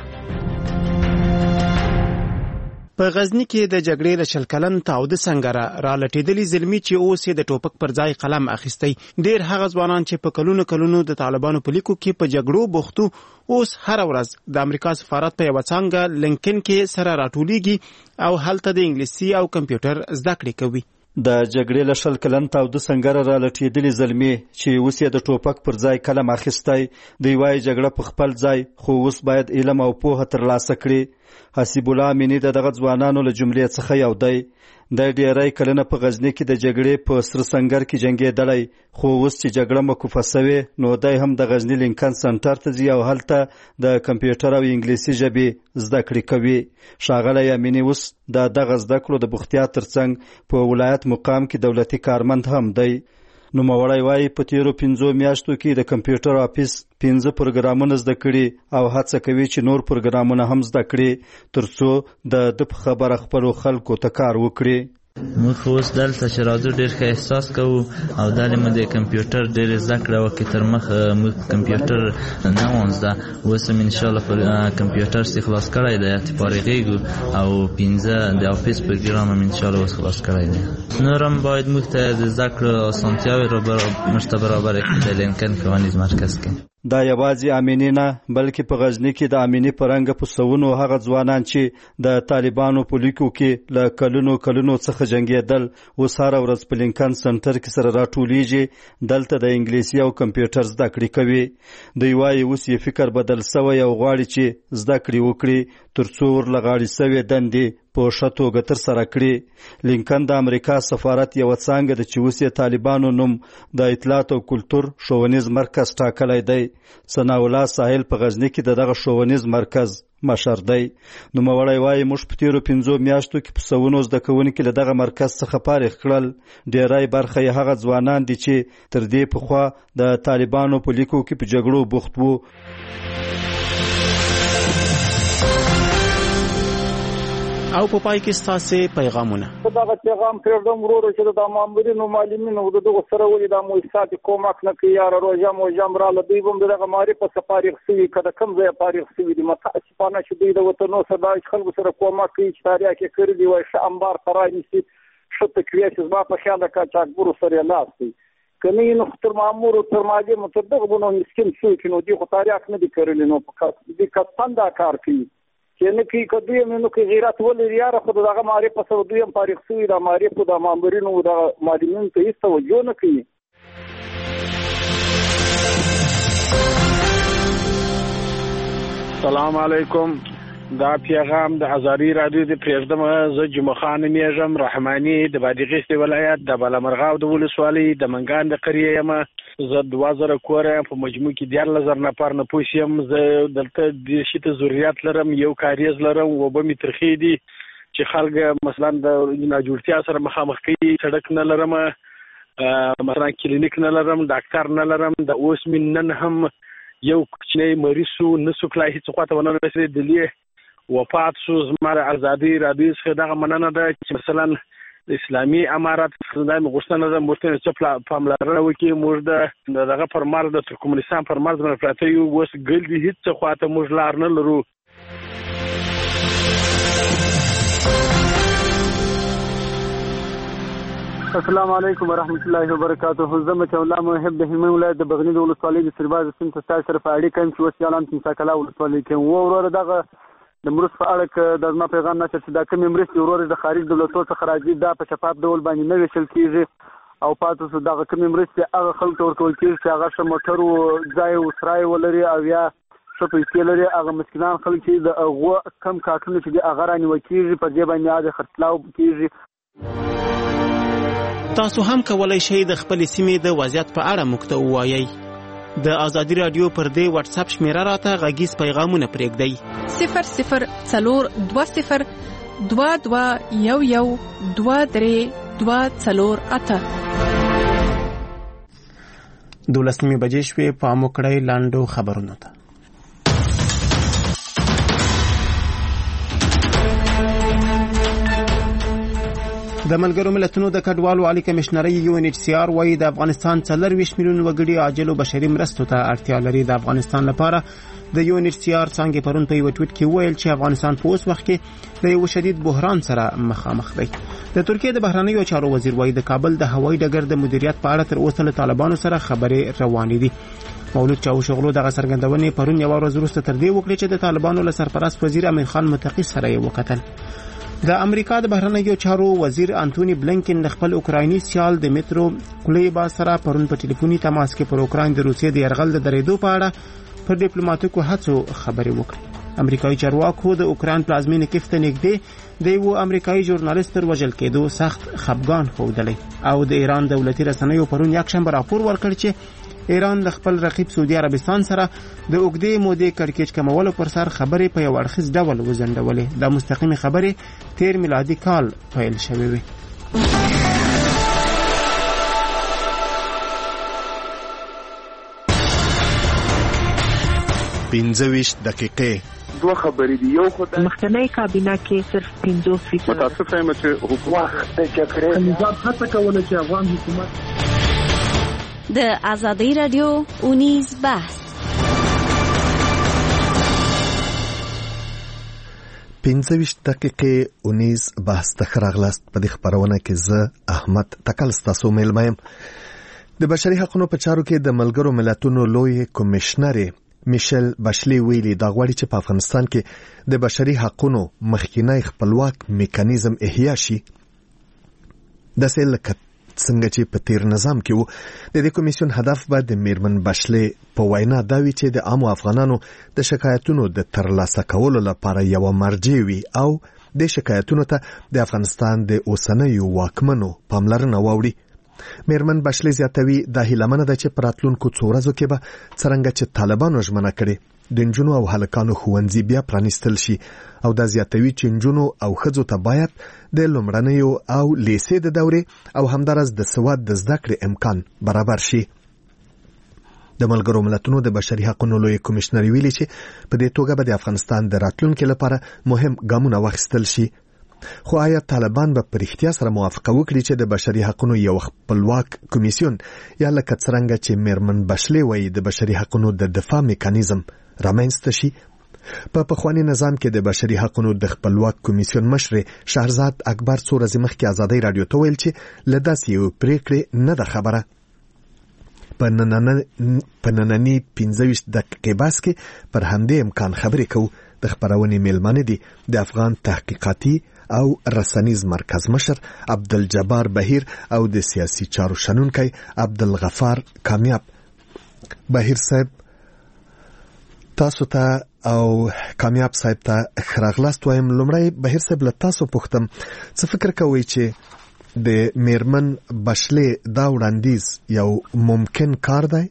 په غزنی کې د جګړې له شل کلن تعود سنگره را لټېدلي زلمی چې اوس د ټوپک پر ځای قلم اخیستی. ډیر هغه ځوانان چې په کلونو کلونو د طالبانو په لیکو کې په جګړو بوختو اوس هر ورځ د امریکا سفارت په یو څنګه لینکن کې سره راټولېږي او هلته د انګلیسي او کمپیوټر زده کړې کوي. د جګړې له شل کلن تعود سنگره را لټېدلي زلمی چې اوس د ټوپک پر ځای قلم اخیستی دی وایي جګړه په خپل ځای خو اوس باید علم او پوهه ترلاسه کړي. حسیب الله امینی د دغه ځوانانو له جملې څخه یو دی. د ډیری کلونه په غزنی کې د جګړې په سر سنگر کې جنگېدلی خو اوس چې جګړه موقوفه شوې نو دی هم د غزنی لینکن سنټر ته ځي او هلته د کمپیوټر او انګلیسي ژبې زده کړې کوي. ښاغلی امینی اوس د دغه زده کړو د بوختیا ترڅنګ په ولایت مقام کې دولتي کارمند هم دی. نوموړی وایي په تیرو پنځو میاشتو کې د کمپیوټر آفیس پنځه پروګرامونه زده کړي او هڅه کوي چې نور پروګرامونه هم زده کړي ترڅو د ده په خبره خپلو خلکو ته کار وکړي. موږ اوس دلته چې راځو ډېر ښه احساس کوو او دلې مو د کمپیوټر ډېرې زده کړه وکړې. تر مخه موږ کمپیوټر نه وم زده، اوس هم انشاءالله پر کمپیوټر سي خلاص کړی دی چې فارغېږو او پنځه د آفیس پروګرام هم انشاءالله اوس خلاص کړی دی. نور هم باید موږ ته د زده کړو اسانتیاوې موږ ته برابرې کړي د لینکن ښوونیز مرکز کې. دا یوازې امینی نه بلکې په غزنی کې د امینی په رنګه په سوونو هغه ځوانان چې د طالبانو په لیکو کې له کلونو کلونو څخه جنګېدل اوس هره ورځ په لینکن سنټر کې سره راټولیږي، دلته د انګلیسي او کمپیوټر زده کړې کوي. دوی وایي اوس یې فکر بدل سوی او غواړي چې زده کړې وکړي ترڅو ورله غاړې سوې دندې په ښه توګه ترسره کړي. لینکن د امریکا سفارت یوه څانګه ده چې اوس یې طالبانو نوم د اطلاعات او کلتور ښوونیز مرکز ټاکلی دی. ثناء الله ساحل په غزنی کې د دغه ښوونیز مرکز مشر دی. نوموړی وایي موږ په تیرو پنځو میاشتو کې په سوونو زده کوونکي له دغه مرکز څخه فارغ کړل. ډیری برخه یې هغه ځوانان دي چې تر دې پخوا د طالبانو په لیکو کې په جګړو بوخت وو. او په پای کې ستاسو پیغامونه. دا پیغام پرېږدم ورور چې د مامورینو معلمینو د دغه سره ولې د مؤسسات کومک نه کوي. یاره روژه موژه مراله دوی هم دغه معرفت څخه فارغ شوي که د کوم ځایه فارغ شوي دي. متاسفانه چې دوی د وطنو سره دا خلکو سره کومک کوي چې تاریخ یې کړي دي وایي ښه انبار ته رانیسي ښه تقویه چې زما په خیال د قاچاقبرو سره یې لاس دی که نه نو تر مامورو تر معلمو تر دغه به نو مسکین څوک نو دوی خو تاریخ نه دي کړلی نو دوی قصدن دا کار کوي چې نه کوي که دوی هم نو که غیرت ولري یاره خو د دغه معرفت سره دوی هم فارغ شوي د معرفو د مامورینو د معلمینو ته هېڅ توجه نه کوي. سلام علیکم. دا پیغام د ازادي رادیو د پرېږدم. زه جمعه خان نومېږم، رحماني د بادغیس ولایت د بالامرغاو د ولسوالۍ د منګان د قریې یم. زه دوه زره کوره یم، په مجموع کې دیارلس زره نفر نفوس یم. زه دلته د شي ضرورت لرم، یو کاریز لرم، اوبه مې ترخې دي چې خلک مثلا د ناجوړتیا سره مخامخ کوي. سړک نه لرم، مثلا کلینیک نه لرم، ډاکټر نه لرم. د اوس مې نن هم یو کوچنی مریض شو نسو کلای هیڅ خواته ونه رسېدلی دلی وفات شو زماره ازادي رادیو څخه دغه مننه ده چې مثلا اسلامي امارات خدای مغشتنه ده مرتين څه پاملرنه وکي موږ د دغه پرمار د ترکمنستان پرمار د پراته یو وس ګل دي هیڅ خواته موږ لار نه لرو. السلام علیکم ورحمت الله وبرکاته. زمه الله محب د هلمند ولایت د بغنی د ولسوالۍ د سرباز سیم ته سره په اړیکه کې اوس اعلان تنسا کلا ولسوالۍ کې و ورور دغه د مرس په اړه کې د ما پیغام نشه چې دا کوم مرستې ورور د خارج دولتونو څخه راځي دا په شفاف ډول باندې نه ویشل کیږي او پاتې سو دغه کوم مرستې هغه خلکو ورکول کیږي چې هغه سم موټر او ځای او سرای ولري او یا څه پیسې لري هغه مسکینان خلک چې د هغه کم کارتونه چې هغه رانیو کیږي په دې باندې د خرڅلاو کیږي. تاسو هم کولای شئ د خپل سیمې د وضعیت په اړه موږ ته ووایئ. د ازادي رادیو پر دې واتس اپ شمیره راته غږیز پیغامونه پرېږدئ صفر صفر څلور دوه صفر دوه دوه یو یو دوه درې دوه څلور اته. دولس نیمې بجې شوې. پام وکړئ لاندو خبرونو ته. د ملګرو ملتونو د کډوالو عالی کمشنري یو ان ایچ سی آر وايي د افغانستان څلور ویشت میلیون وګړي عاجل او بشري مرستو ته اړتیا لري. د افغانستان لپاره د یو ان ایچ سی آر څنګه پرون په یو ټویټ کې ویل چې افغانستان په اوس وخت کې د یو شدید بحران سره مخامخ دی. د ترکیه د بهرنیو چارو وزیر وايي د کابل د هوایي ډګر د مدیریت په اړه تر اوسه له طالبانو سره خبرې روانې دي. مولود چاوشغلو دغه سرګندونې پرون یو ورځ وروسته تر دې وکړه چې د طالبانو له سرپرست وزیر امین خان متقی سره یې وکتل. د امریکا د بهرنیو چارو وزیر انټونی بلنکن د خپل اوکرایني سیال دمیترو کلیبا سره پرون په ټلیفوني تماس کې پر اوکراین د روسیې د یرغل د درېدو په اړه پر ډیپلوماټیکو هڅو خبرې وکړې. امریکایي چارواکو د اوکراین پلازمینې کیف ته نږدې د یو امریکایي ژورنالیست تر وژل کېدو سخت خفګان ښودلی او د ایران دولتي رسنیو پرون یکشنبه راپور ورکړ چې ایران د خپل رقیب سعودي عربستان سره د اوږدې مودې کړکېچ کمولو پر سر خبرې په یو اړخیز ډول وځنډولې. دا مستقیمې خبرې تیر میلادي کال پیل شوې وې. پنځه ویشت دقیقې دوه خبرې دي. یو خدای مخکنی کابینه کې صرف پنځوس فیصد متاسف یم چې حکومت د جګړې نظام هڅه کوله چې افغان حکومت د ازادي رادیو اونیز بحث پنځه ویشت دقیقې اونیز بحث ته ښه راغلاست. په دې خپرونه کې زه احمد تکل ستاسو میلمه یم. د بشري حقوقو په چارو کې د ملګرو ملتونو لوی کمشنر میشل باشلی ویلي دا غواړي چې په افغانستان کې د بشري حقوقو مخکینی خپلواک میکانیزم احیا شي. داسې لکه څنګه چې په تیر نظام کې وو. د دې کمیسیون هدف به د میرمن باشلی په وینا دا وي چې د عامو افغانانو د شکایتونو د ترلاسه کولو لپاره یو مرجع وي او د شکایتونو ته د افغانستان د اوسنیو واکمنو پاملرنه واوړي. میرمن باشلی زیاتوي دا هیلمنه ده چې په راتلونکو څو ورځو کې به څرنګه چې طالبانو ژمنه کړې د نجونو او هلکانو ښوونځي بیا پرانیستل شي او دا زیاتوي چې نجونو او ښځو ته باید د لومړنیو او لیسې د دورې او همدارس د سواد د زده کړې امکان برابر شي. د ملګرو ملتونو د بشري حقوقو لوی کمشنر ویلي چې په دې توګه به د افغانستان د راتلونکي لپاره مهم ګامونه واخیستل شي. خو آیا طالبان به په رښتیا سره موافقه وکړي چې د بشري حقوقو یو خپلواک کمیسیون یا لکه څرنګه چې میرمن باشلی وایي د بشري حقوقو د دفاع میکانیزم رامنځته شي؟ په پخوانی نظام کې د بشري حقوقو د خپلواک کمیسیون مشر شهرزاد اکبر څو ورځې مخکې ازادي رادیو ته ویل چې له داسې یو پریکړې نه ده خبره. په نننۍ پنځه ویشت دقیقې بحث کې پر همدې امکان خبرې کوو. د خپرونې میلمانه دي د افغان تحقیقاتي او رسنیز مرکز مشر عبدالجبار بهیر او د سیاسي چارو شنونکی عبدالغفار کامیاب. بهیر صاحب تاسو ته او کامیاب صاحب ته ښه راغلاست وایم. لومړی بهیر صاحب له تاسو پوښتم څه فکر کوئ چې د میرمن باشلی دا وړاندیز یو ممکن کار دی؟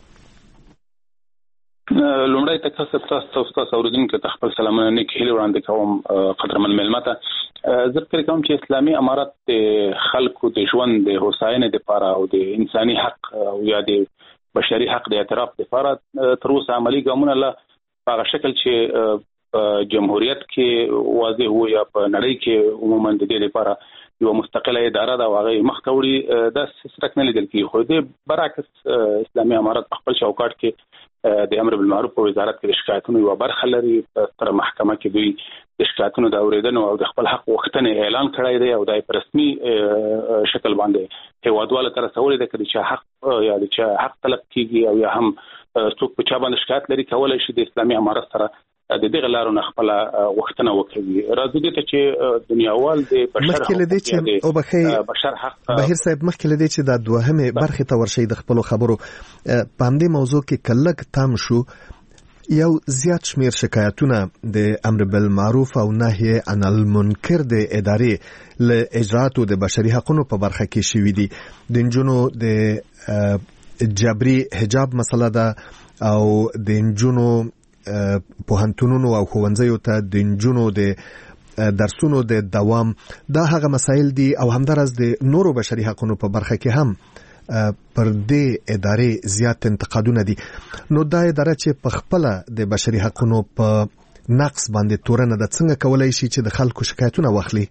لومړی تاسو تاسو تاسو اوریدونکو ته خپل سلامونه نیک هیله وړاندې کوم. قدرمن ملمه ته زه فکر کوم چې اسلامي امارت د خلکو د ژوند د هوساینې لپاره او د انساني حق او یا د بشري حق د اعتراف لپاره تر اوسه عملی ګامونه لا په شکل چې جمهوریت کې واضح وو یا په نړۍ کې عموما د دې لپاره یو مستقله اداره دا واغې مخکوري د سټک نه لیدل کی خو د برعکس اسلامي امارات خپل شوکات کې د امر بالمعروف او وزارت کې شکایتونو یو برخه لري تر محکمه کې دوی د شکایتونو د اوریدنو او د خپل حق وختنه اعلان کړی دی او د رسمي شکل باندې هیوادواله تر څولې د کړي چې حق یا د حق طلب کیږي او یا هم څوک په چا باندې شکایت لري کولای شي د اسلامي امارات سره د دې غلارونو خپل وختنه وکړي راځي د چې دنیاوال د بشر حق او بشر حق بهیر صاحب مخکې لدی چې د دوهمه برخه ته ورشي د خپل خبرو په همدې موضوع کې کلک تام شو یو زیات شمیر شکایتونه د امر بالمعروف او نهی عن المنکر د ادارې له اجراتو د بشري حقوقو په برخه کې شوې دي د نجونو د جبري حجاب مسله ده او د نجونو پوهنتونونو او ښوونځیو ته د نجونو د درسونو د دوام دا هغه مسایل دي او همدارس د نورو بشري حقوقو په برخه کې هم پر دې ادارې زیات انتقادونه دي نو دا اداره چې په خپل د بشري حقوقو په نقص باندې تورنه د څنګه کولای شي چې د خلکو شکایتونه واخلي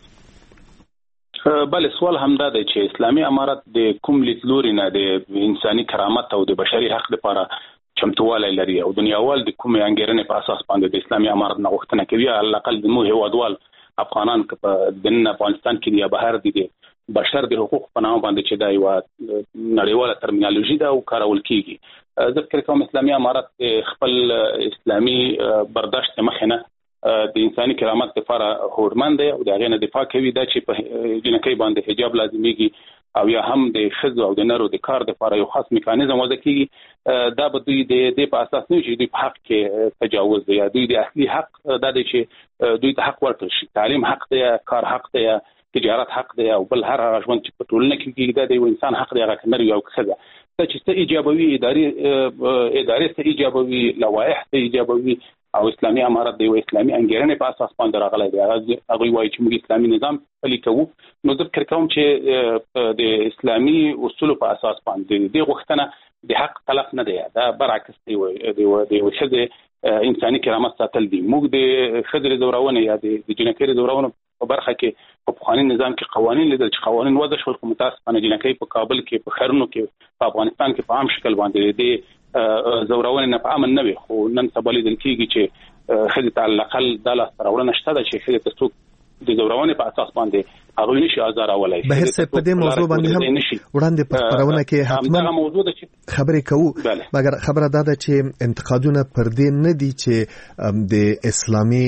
بل سوال هم دا دی چې اسلامي امارات د کوم لیدلوري نه د انساني کرامت او د بشري حق لپاره چمتواله لري او دنیاوال د کومې انګیرنې په اساس باندې د اسلامي امارات نه غوښتنه کوي علل اقل د مو هیوادوال افغانان په دنیا افغانستان کې یا بهر دي بشر د حقوق په نامه باندې چې دا یو نړیواله ترمینالوژي ده او کارول کیږي زه فکر کوم اسلامي امارات خپل اسلامي برداشت مخنه د انساني کرامت لپاره هوډمن دی او د غینه دفاع کوي دا چې په جنکې باندې حجاب لازميږي او یا هم د خزو او د نرو د کار لپاره یو خاص میکانیزم وضع کیږي دا به دوی د د په اساس نه چې دوی په حق کې تجاوز دی یا دوی د اصلي حق دا دی چې دوی ته حق ورکړي شي تعلیم حق دی کار حق دی تجارت حق دی او بل هر هغه ژوند چې په ټولنه کې کیږي دا د انسان حق دی هغه نر یو خزه چې څه ایجابوي اداري اداري څه ایجابوي لوایح څه ایجابوي او اسلامي امارات دی او اسلامي انګیرنې په اساس باندې راغلي دی هغه وایي چې موږ اسلامي نظام پلي کوو نو زه فکر کوم چې د اسلامي اصولو په اساس باندې د غوښتنه د حق طلب نه دی دا برعکس دی د وشده انساني کرامت ساتل دي موږ د خضر زورونه یا د جنکې زورونه په برخه کې په قانوني نظام کې قوانين لیدل چې قوانين وضع شول کوم متاسفانه جنکې په کابل کې په خرونو کې په افغانستان کې په عام شکل باندې د زورونه نه په امن نه وي خو نن سبا لیدل کېږي چې خځې ته الاقل د لاس راوړنه شته چې خځې ته څوک د زورونه په اساس باندې هغه نشي آزار اولای بهر څه په دې موضوع باندې هم وړاندې په خبرونه کې حتما موضوع ده چې خبرې کوو مګر خبره دا ده چې انتقادونه پر دې نه دي چې د اسلامي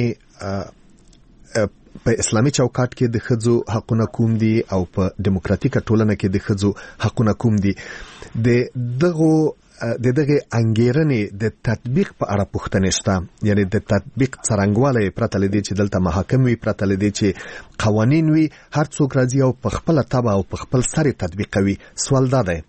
په اسلامي چوکاټ کې د خځو حقونه کوم دي او په دیموکراتیک ټولنه کې د خځو حقونه کوم دي د دغه د دغه انګیرنې د تطبیق په اړه پوښتنه شته یعنی د تطبیق څرنګواله پرته لدی چې دلته محاکم وي پرته لدی چې قوانین وي هر څوک راځي او په خپل تبع او په خپل سر تطبیق کوي سوال دا دی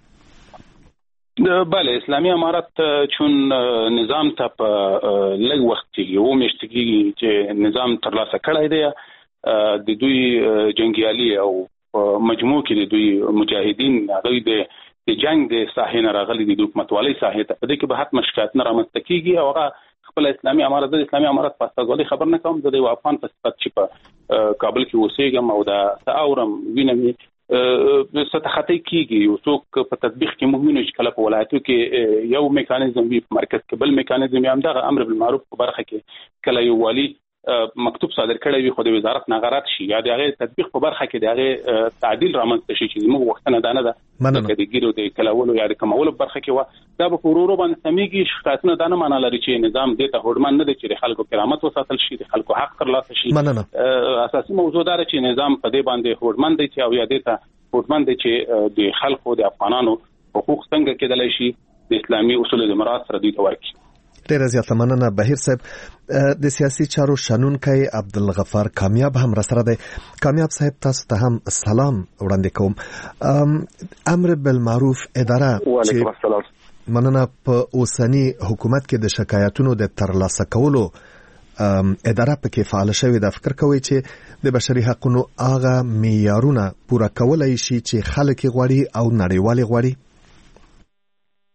بله اسلامي امارات چون نظام ته په لږ وخت کې یو مشتګي چې نظام ترلاسه کړی دی د دوی جنگیالي او مجموع کې د دوی مجاهدین هغه د د جنگ د ساحې نه راغلي د حکومتوالي ساحې ته په دې کې به حتما شکایت نه رامنځته کیږي او هغه خپل اسلامي امارات د اسلامي امارات په استازولۍ خبر نه کوم د افغان په صفت چې په کابل کې اوسېږم او د اورم وینم ستخطي کیږي یو څوک په تطبیق کې مهمه چې کله په ولایتو کې یو میکانیزم وي په مرکز کې بل میکانیزم هم د امر بالمعروف په برخه کې کله یو والی مکتوب صادر کړی وي خو د وزارت نغارات شي یا د هغه تطبیق په برخه کې د هغه تعدیل رامنځته شي چې موږ وختونه دانه ده د ګیرو د کلاولو یا د کمولو برخه کې و دا په ورورو باندې سميږي شکایتونه دانه معنا لري چې نظام د ته هوډمن نه دي چې خلکو کرامت وساتل شي د خلکو حق ترلاسه شي اساسي موضوع دا چې نظام په دې باندې هوډمن دی چې او یا د ته هوډمن دی چې د خلکو د افغانانو حقوق څنګه کېدلای شي د اسلامي اصولو د مراعات سره دوی ته ورکړي ډیر زیات مننه بهیر صاحب د سیاسي چارو شنونکي عبدالغفار کامیاب هم را سره دی کامیاب صاحب تاسو ته هم سلام وړاندې کوم امر بالمعروف اداره وعلیکم السلام مننه په اوسنی حکومت کې د شکایتونو د ترلاسه کولو اداره پکې فعال شوې د فکر کوي چې د بشري حقوقو هغه معیارونه پوره کولای شي چې خلک غواړي او نړیوال غواړي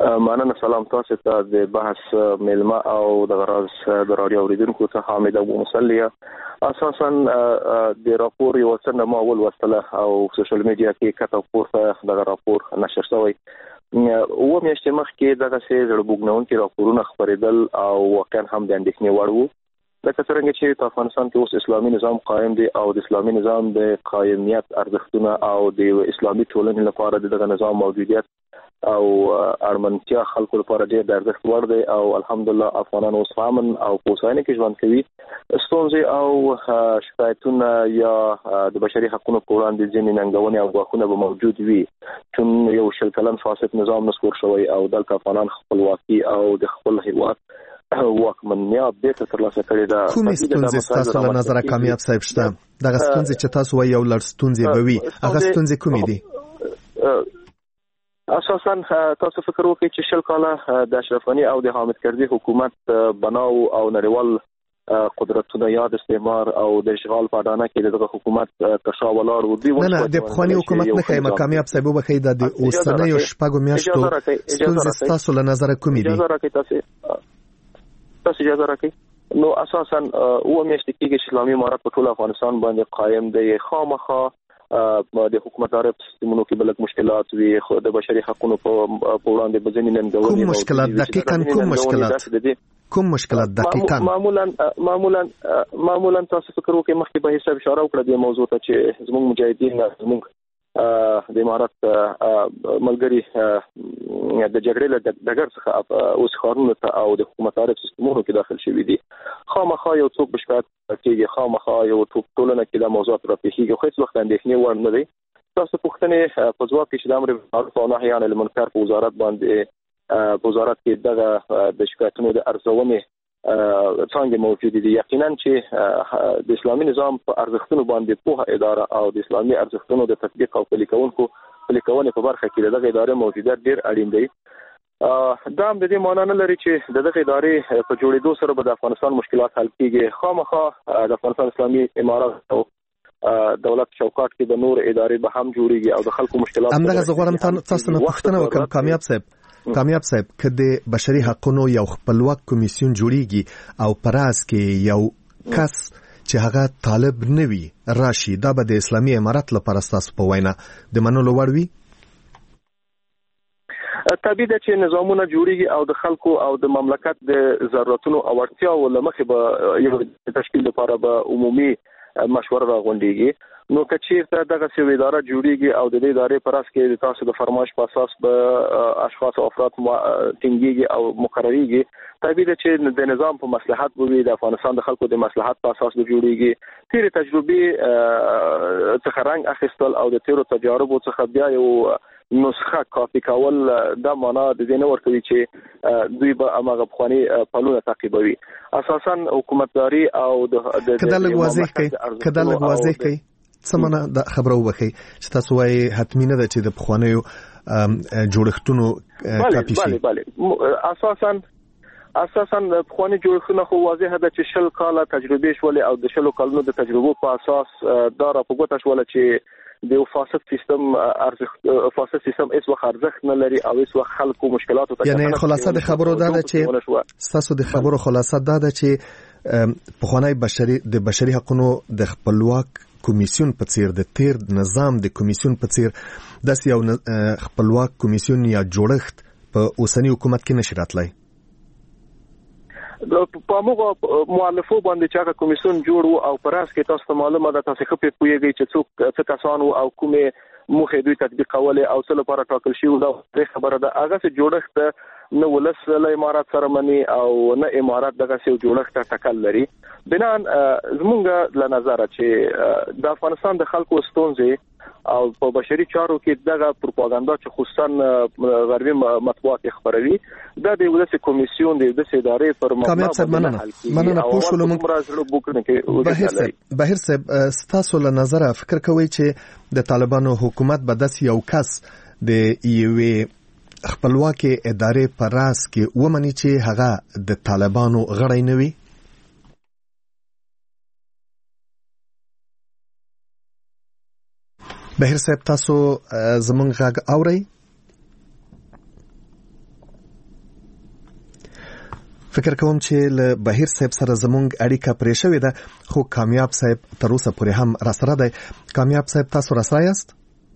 مننه. سلام تاسو ته د بحث ملما او د غراز د رادیو اوریدونکو ته حامد ابو مسلیه. اساسا د راپور یو څه ما ول وستله او سوشل میډیا کې کته پورته د راپور نشر شوی. و میاشتې مخکې دغه څه زړبوګنونکي راپورونه خبرېدل او واقعا هم د اندېښنې وړ وو. لکه څنګه چې په افغانستان کې اوس اسلامي نظام قائم دی او د اسلامي نظام د قائمیت ارزښتونه او د اسلامي ټولنې لپاره دغه نظام موجودیت او ارمنتیا خلکو لپاره ډېر د ارزښت وړ دی او الحمدلله افغانان اوس امن او په اوساینه کې ژوند کوي. ستونزې او شکایتونه یا د بشري حقوقو په وړاندې ځینې ننګونې او ګواښونه به موجود وي چې یو شل کلن فاسد نظام نسکور شوی او دلته افغانان خپلواکي او د خپل هیواد واکمنیا بیرته ترلاسه کړې ده. کومې ستونزې ستاسو له نظره کامیاب صاحب شته؟ دغه ستونزې چې تاسو وایي یو لړ ستونزې به وي، هغه ستونزې کومې دي؟ اساسا تاسو فکر وکړئ چې شل کاله د اشرف غني او د حامد کرزي حکومت بناو او نړیوال قدرتونه یا د استعمار او د اشغال په اډانه کې دغه حکومت تشا ولاړ و. دی نه نه د پخوانی حکومت نه کایم کامیاب صاحب وبخې د اوسنۍ شپږو میاشتو ستونزې ستاسو له نظره کومې دي؟ اجازه راکړئ تاسو تاسو اجازه راکړئ. نو اساسا و میاشتې کې اسلامي امارت په ټول افغانستان باندې قائم دی. خامخا د حکومتدارۍ په سیستمونو کې بلک مشکلات وي، خو د بشري حقوقو په وړاندې به ځینې ننګونې کوم مشکلات دقیقاً کوم مشکلات کوم مشکلات دقیقاً معمولا معمولا معمولا تاسو فکر وکړئ مخکې به حساب اشاره وکړه د موضوع ته چې زموږ مجاهدین زموږ د امارت ملګری د جګړې له ډګر څخه اوس ښارونو ته او د حکومتدارۍ سیستمونو کې داخل شوي دي. خامخا یو څوک به شکایت کېږي، خامخا یو څوک ټولنه کې د موضوعات راپېښېږي، خو هېڅ وخت اندېښنې وړ نه دی. تاسو پوښتنې په ځواب کې چې د امر بالمعروف او نهي عن المنکر په وزارت باندې په وزارت کې دغه د شکایتونو د ارزونې څنګه موجود دي. یقینا چې د اسلامي نظام په ارزښتونو باندې پوهه اداره او د اسلامي ارزښتونو د تطبیق او پلي کوونکو پلي کونې په برخه کې دغه ادارې موجودیت ډېر اړین دی. دا هم د دې معنا نه لري چې دغه ادارې په جوړېدو سره به د افغانستان مشکلات حل کیږي. خامخا د افغانستان اسلامي امارت او دولت چوکاټ کې د نور ادارې به هم جوړیږي او د خلکو مشکلات همدغه زه غواړم تاسو نه پوښتنه وکړم کامیاب صاحب کامیاب صاحب که د بشري حقوقو یو خپلواک کمیسیون جوړیږي او پراس کې یو کس چې هغه طالب نه وي راشي، دا به د اسلامي امارت لپاره ستاسو په وینا د منلو وړ وي؟ طبیعي ده چې نظامونه جوړیږي او د خلکو او د مملکت د ضرورتونو او اړتیاو له مخې به یو تشکیل لپاره به عمومي مشوره راغونډيږي. نو که چیرته دغه څه اداره جوړیږي او د دې ادارې پر اساس کې تاسو د فرمایش په اساس به اشخاص او افراد ټینګيږي او مقرریږي، طبیعي ده چې د نظام په مصلحت به د افغانستان د خلکو د مصلحت په اساس به جوړیږي. تیر تجربه څخه رنګ اخیستل او د تیرو تجاربو څخه بیا یو نسخه کاپی کول دا معنا د دې نه ورکوي چې دوی به هغه بخواني پلونه تعقیبوي. اساسا حکومتداري او د کله لږ واضح کړئ کله لږ واضح کړئ څه معنا د خبرو وکړي چې تاسو وايي حتمی نه ده چې د بخوانیو جوړښتونو کاپی شي؟ بله بله اساسا اساسا بخواني جوړښتونه خو واضح ده چې شل کاله تجربه شولې او د شلو کلونو د تجربو په اساس دا را په ګوته شول چې د فاسد سیستم ارزښت فاسد سیستم هیڅ وخت ارزښت نه لري او هیڅ وخت خلکو مشکلاتو ته یعنی خلاصه د خبرو دا ده چې تاسو د خبرو خلاصه دا ده چې بخوانی بشري د بشري حقوقو د خپلواک کمیسیون په څیر د تیر نظام د کمیسیون په څیر د یو خپلواک کمیسیون یا جوړښت په اوسنی حکومت کې نشي راتلای. په موږ مؤلفو باندې چې هغه کمیسیون جوړ وو او پراس کې تاسو معلومه ده تاسو خپل پوهیږئ چې څوک څه کسان وو او کومه موخه دوی تطبیق کولې او څه لپاره ټاکل شوی دا خبره ده. هغه څه جوړښت نه ولس له امارات سره مني او نه امارات دغه څه جوړښت ټاکل لري. بنا زمونږ له نظر چې د افغانستان د خلکو ستونزې او په بشري چارو کې دغه پروپاګاندا چې خصوصا غربي مطبوعات خبروي دا د یو داسې کمیسیون د داسې ادارې پر مبنا مننه پوښتنه موږ بهر صاحب ستاسو له نظر فکر کوي چې د طالبانو حکومت به داسې یو کس د یوې خپلواکي ادارې پر راس کې ومني چې هغه د طالبانو غړی نه وي؟ بهر صاحب تاسو زمونږ غږ اورئ؟ فکر کوم چې له بهیر صاحب سره زمونږ اړیکه پرې شوې ده خو کامیاب صاحب تر اوسه پورې هم را سره دی. کامیاب صاحب تاسو را سره یاست؟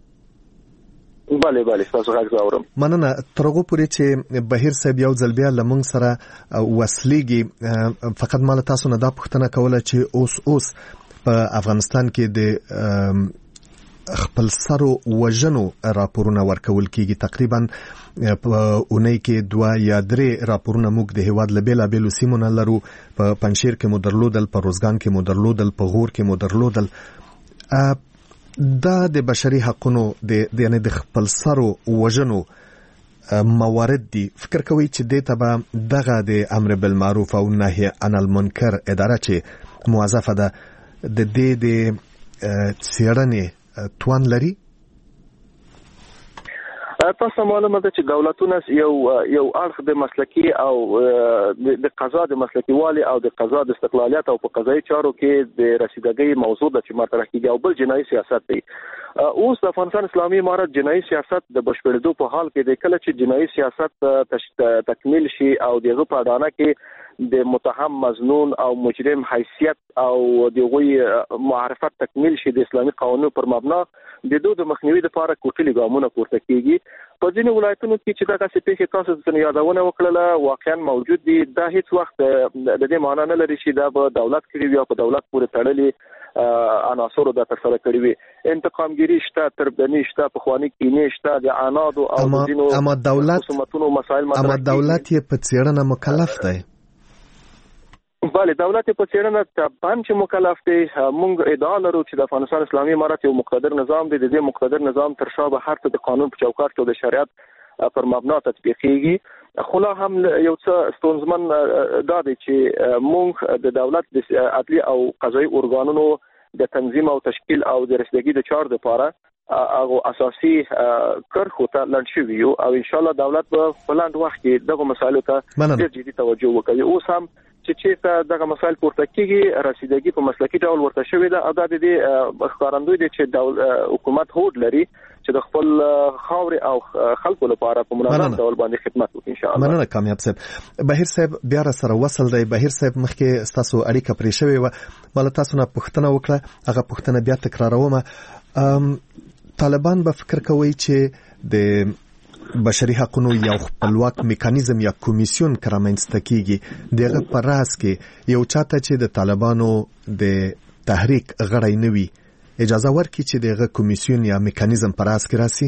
بله بله تاسو غږ اورم. مننه. تر هغه پورې چې بهیر صاحب یو ځل بیا لمونږ سره وسلیږي فقط مال تاسو نه دا پوښتنه کوله چې اوس اوس په افغانستان کې د خپل سرو وژنو راپورونه ورکول کیږي. تقریبا په اونۍ کې دوه یا درې راپورونه موږ د هیواد له بیلابیلو سیمو نه لرو. په پنجشیر کې مو درلودل، په روزګان کې مو درلودل، په غور کې مو درلودل. دا د بشري حقونو د یعنی د خپل سرو وژنو موارد دي. فکر کوي چې دې ته به دغه د امر بالمعروف او نهي عن المنکر اداره چې موظفه ده د دې د څېړنې توان لري؟ تاسو معلومه ده چې دولتونه یو یو اړخ د مسلکی او د قضا د مسلکی والی او د قضا د استقلالیت او په قضایي چارو کې د رسیدګۍ موضوع د چې مطرح کیږي او بل جنایي سیاست دی. اوس د افغانستان اسلامي امارت جنایي سیاست د بشپړېدو په حال کې د کله چې جنایي سیاست تکمیل شي او دغه په اډانه کې د متهم مظنون او مجرم حیثیت او دغه معرفت تکمیل شي د اسلامي قانون پر مبنا د دوه د مخنیوي لپاره کوټلي ګامونه پورته کیږي. په ځینې ولایتونو کې چې دغه سپېڅلې تاسو څنګه یادونه وکړه واقعا موجود دي. دا هیڅ وخت د دې معنی نه لري چې دا به دولت کړی وي او په دولت پورې تړلي عناصرو د ترسره کړی وي. انتقامګيري شته، تربدني شته، پخوانی کینې شته، د عنادو او دینو اما دولت مسائل اما دولت یې په څېړنه مکلف دی. بله دولت په څېړنه طبعا چې مکلف دی. موږ ادعا لرو چې د افغانستان اسلامي امارت یو مقتدر نظام دی. د دې مقتدر نظام تر شا به هر څه د قانون په چوکاټ کې د شریعت پر مبنا تطبیقېږي. خو لا هم یو څه ستونزمن دا دی چې موږ د دولت د عدلي او قضایي ارګانونو د تنظیم او تشکیل او د رسیدګۍ د چارو لپاره هغه اساسي کرخو ته لاندې شوی یو او ان شاء الله دولت په بلند وخت کې دغه مسایلو ته ډېر جدي توجه وکړي. اوس هم چې چې دغه مسایل پورته کیږي رسیدګي په مسلکي ډول ورته شوې ده او د دې ښکارندوی دي چې حکومت هوډ لري چې د خپل خاورې او خلکو لپاره په منظم ډول باندې خدمت وکړي ان شاء الله. مننه کامیاب صاحب. بهیر صاحب بیا را سره وصل دی. بهیر صاحب مخکې تاسو اړیکه پرې شوې و مله تاسو نه پوښتنه وکړه هغه پوښتنه بیا تکراروم. طالبان به فکر کوي چې د بشري حقوقو یو خپلواک میکانیزم یا کمیسیون کرامنسته کیږي. دغه پر راس کې یو چاته چې د طالبانو د تحریک غړی نه وي اجازه ورکړي چې دغه کمیسیون یا میکانیزم پر راس کې راسي.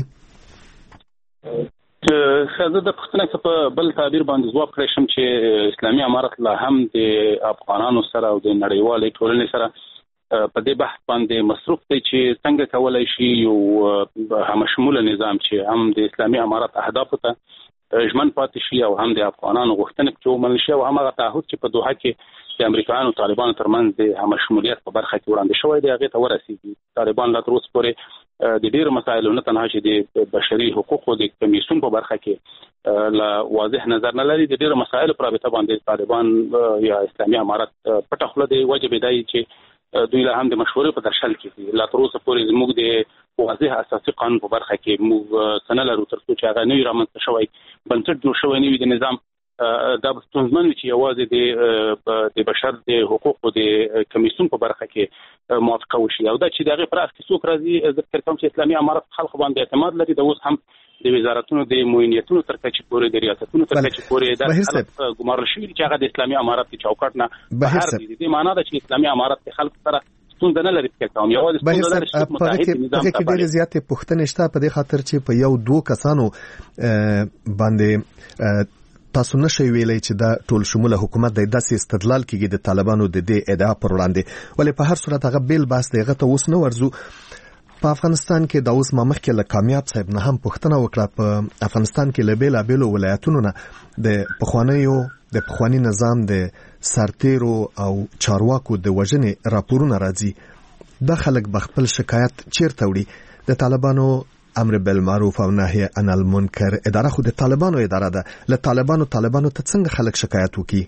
خزه د پښتنه په بل تعبیر باندې ځواب کړی شم چې اسلامي امارت لا هم د افغانانو سره او د نړیوالې ټولنې سره په دې بحث باندې مصروف دی چې څنګه کولای شي یو همشموله نظام چې هم د اسلامي امارت اهدافو ته ژمن پاتې شي او هم د افغانانو غوښتنې په ومنل شي او هم هغه تعهد چې په دوحه کې د امریکایانو او طالبانو ترمنځ د همشمولیت په برخه کې وړاندې شوی دی هغه ته ورسیږي. طالبان لا تر اوسه پورې د ډېر مسایلو نه تنها چې د بشري حقوقو د کمیسیون په برخه کې لا واضح نظر نه لري. د ډېر مسایلو پر رابطه باندې طالبان یا اسلامي امارت پټه خوله دی وجب دی چې دوی له هم د مشورې په درشل کې دي. لا تر اوسه پورې زموږ د واضح اساسي قانون په برخه کې موږ سنه لرو تر څو چې هغه نوی رامنځته شوی بنسټ جوړ شوی نوی د نظام دا ستونزمن چې یوازې د د بشر د حقوقو د کمیسیون په برخه کې موافقه وشي او دا چې دغه پر اساس څوک راځي ذکر کوم چې اسلامي امارت خلک باندې اعتماد لري. د اوس هم د وزارتونو د معاونیتونو تر کچې پورې د ریاستونو تر کچې پورې د ګمارل شوی چې هغه د اسلامي امارت د چوکاټ نه بهر دي. دې معنی ده چې اسلامي امارت د خلکو سره ستونزه نه لري چې کوم یوازې ستونزه لري چې متحد نظام ته ډېر زیاتې پوښتنې شته په دې خاطر چې په یو دوه کسانو باندې تاسو نشئ ویلای چې دا ټول شموله حکومت د داسې استدلال کیږي د طالبانو د دې ادعا پر وړاندې ولې په هر صورت هغه بیل باس دیغه ته اوس نه ورزو. په افغانستان کې د اوس ما مخکې له کامیاب صاحب نه هم پوښتنه وکړه. په افغانستان کې له بیل بیل ولایتونو نه د پخوانیو د پخوانی نظام د سرتیرو او چارواکو د وژنې راپورونه راځي. د خلک بخپل شکایت چیرته وړي. د طالبانو امر بالمعروف او نهي عن المنکر اداره خو د طالبانو اداره ده. له طالبانو طالبانو ته څنګه خلک شکایت وکړي؟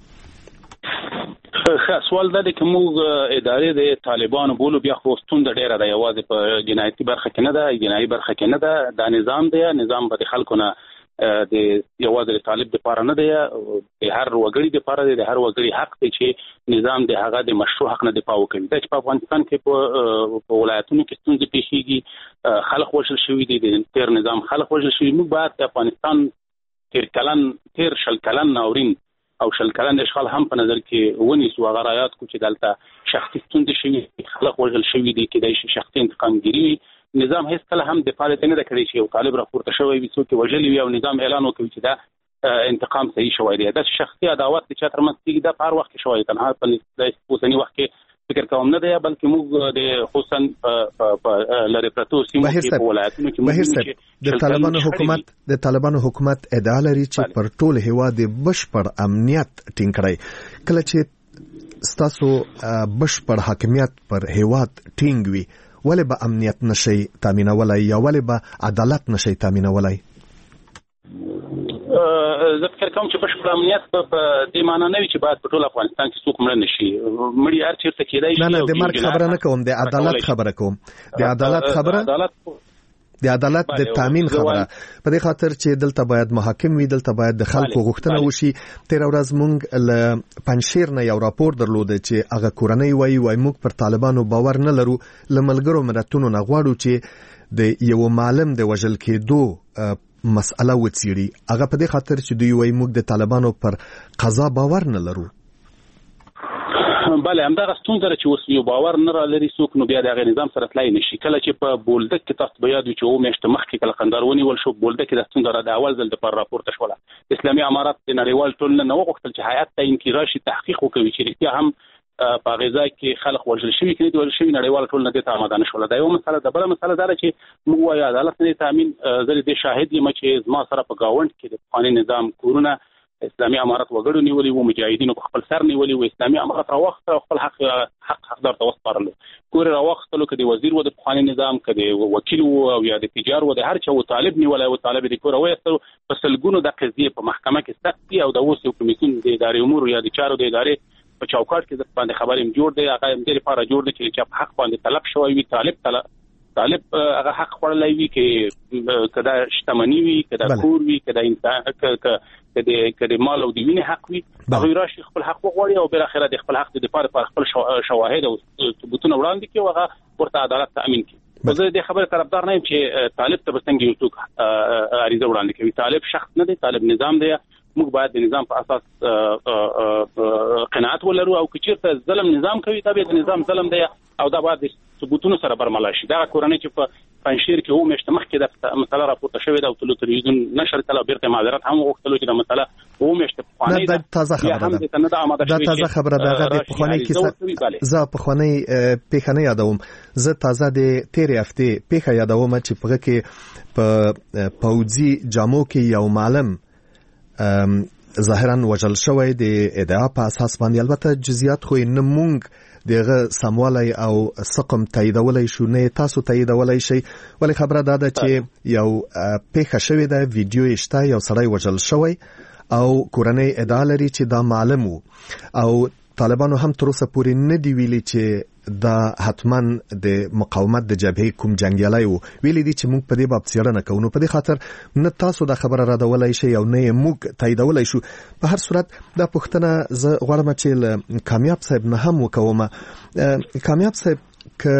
سوال دا دی چې موږ ادارې د طالبانو بولو بیا خو ستونزه ډیره ده یوازې په جنایتي برخه کې نه ده جنایي برخه کې نه ده دا نظام دی نظام به د خلکو نه د یوازې طالب د لپاره نه دی، د هر وګړي د لپاره دی، د هر وګړي حق دی چې نظام د هغه د مشروع حق نه دفاع وکړي. دا چې په افغانستان کې په ولایتونو کې ستونزې پیښیږي، خلک وژل شوي دي، د تیر نظام خلک وژل شوي. موږ باید د افغانستان تیر کلن تیر شل کلن ناورین او شل کلن اشغال هم په نظر کې ونیسو. هغه رایات کو چې دلته شخصي ستونزې شوي، خلک وژل شوي دي، کېدای شي شخصي انتقامګیري وي. نظام هیڅ کله هم دفاع نه ده کړې چې یو طالب راپورته شوی وي، څوک وژلی وي او نظام اعلان وکړي چې دا انتقام صحیح شوی دی. دا شخصي عداوت چې ترمنځ کېږي دا په هر وخت کې شوی، تنها په اوسني وخت کې فکر کوم نه دی، بلکې موږ د خصوصا په لری پرتو سیمو کې په ولایتونو کې موږ د طالبانو حکومت د طالبانو حکومت ادعا لري چې پر ټول هیواد بشپړ امنیت ټینګ کړي. کله چې ستاسو بشپړ حاکمیت پر هیواد ټینګ وي، ولې به امنیت نشي تامینولای یا ولې به عدالت نشي تامینولای؟ زه فکر کوم چې بشپړ امنیت په دې معنی نه وي چې باید په ټول افغانستان کې څوک مړ نشي، مړي هر چیرته کېدای شي. نه نه د مرګ خبره نه کوم، د عدالت خبره کوم. د عدالت خبره د عدالت د تامین خبره په دې خاطر چې دلته باید محاکم وي، دلته باید د خلکو غوښتنه وشي. تیر ورځ مونږ له پنځشیر نه یو راپور درلود چې هغه کورنۍ وایي وای موږ پر طالبانو باور نه لرو، له ملګرو ملتونو نه غواړو چې د یو معلم د وژل کېدو مسأله وڅېړي. هغه په دې خاطر چې دوی وایي موږ د طالبانو پر قضا باور نه لرو. بله همدغه ستونزه ده چې اوس یو باور نه را لري څوک، نو بیا د هغې نظام سره تلای نشي. کله چې په بولدک کې تاسو به یاد وي چې اوه میاشتې مخکې کله قندهار ونیول شو، بولدک کې دا ستونزه را د اول ځل دپاره راپورته شوله. اسلامي امارات د نړیوال ټولنې نه وغوښتل چې هیات ته انکي راشي تحقیق وکوي چې رښتیا هم په غزا کې خلک وژل شوي که نه دي وژل شوي. نړیوال ټولنه دې ته آماده نه شوله. دا یوه مسله ده. بله مسله دا ده چې موږ وایو عدالت نه دی تامین. زه د دې شاهد یم چې زما سره په ګاونډ کې د پخواني نظام کورونه اسلامي امارات وګړو نیولي وو، مجاهدینو په خپل سر نیولي وو. اسلامي امارات راوخته او خپل حق حق حقدار ته وسپارلو. کور راوختلو که د وزیر و د پخواني نظام، که د وکیل و او یا د تجار و، د هر چا و طالب نیولی و، طالب د کور وایستلو. په سلګونو د قضیې په محکمه کې سخت دي او د اوس یو کمیسیون د ادارې امور یا د چارو د ادارې په چوکاټ کې باندې خبر هم جوړ دی. هغه هم دې لپاره جوړ دی چې چا په حق باندې طلب شوی وي، طالب طلب طالب هغه حق خوړلی وي، کې کدا شتمني وي، کدا کور وي، کدا انسان کدا مال او د وینې حق وي، هغه راشي خپل حق وغواړي او بل اخره د خپل حق د لپاره پر خپل شواهد او ثبوتونه وړاندې کړي او هغه ورته عدالت تامین کړي. زه د خبرې طرفدار نه یم چې طالب ته به څنګه یو څوک عریضه وړاندې کوي. طالب شخص نه دی، طالب نظام دی. موږ باید د نظام په اساس قناعت ولرو او که چېرته ظلم نظام کوي دا بیا د نظام ظلم دی او دا باید د ثبوتونو سره برملا شي. دغه کورنۍ چې په پنجشیر کې اوه میاشتې مخکې دا مسله راپورته شوې ده او تلویزیون نشر کړه او بیرته معذرت هم وغوښتلو چې دا مسله اوه میاشتې پخوانۍ ده. تازه خبره ده. دا تازه خبره ده. هغه د پخوانۍ کیسه زه پخوانۍ پیښه نه یادوم. زه تازه د تېرې هفتې پیښه یادوم چې په هغه کې په پوځي جامو کې یو معلم ظاهرا وژل شوی د ادعا په اساس باندې. البته جزئیات خو نه مونږ دغه سموالای او سقم تاییدولای شو، نه تاسو تاییدولای شي، ولی خبره دا ده چې یو پیښه شوې ده، ویډیو شته، یو سړی وژل شوی او کورنۍ ادعا لري چې دا معلم وو او طالبانو هم تر اوسه پورې نه دی ویلي چې دا حتما د مقاومت د جبهې کوم جنگیالی وو. ویلي دي چې موږ په دې باب څېړنه کوو. نو په دې خاطر نه تاسو دا خبره ردولای شئ او نه یې موږ تاییدولای شو. په هر صورت دا پوښتنه زه غواړم چې له کامیاب صاحب نه هم وکوم. کامیاب صاحب که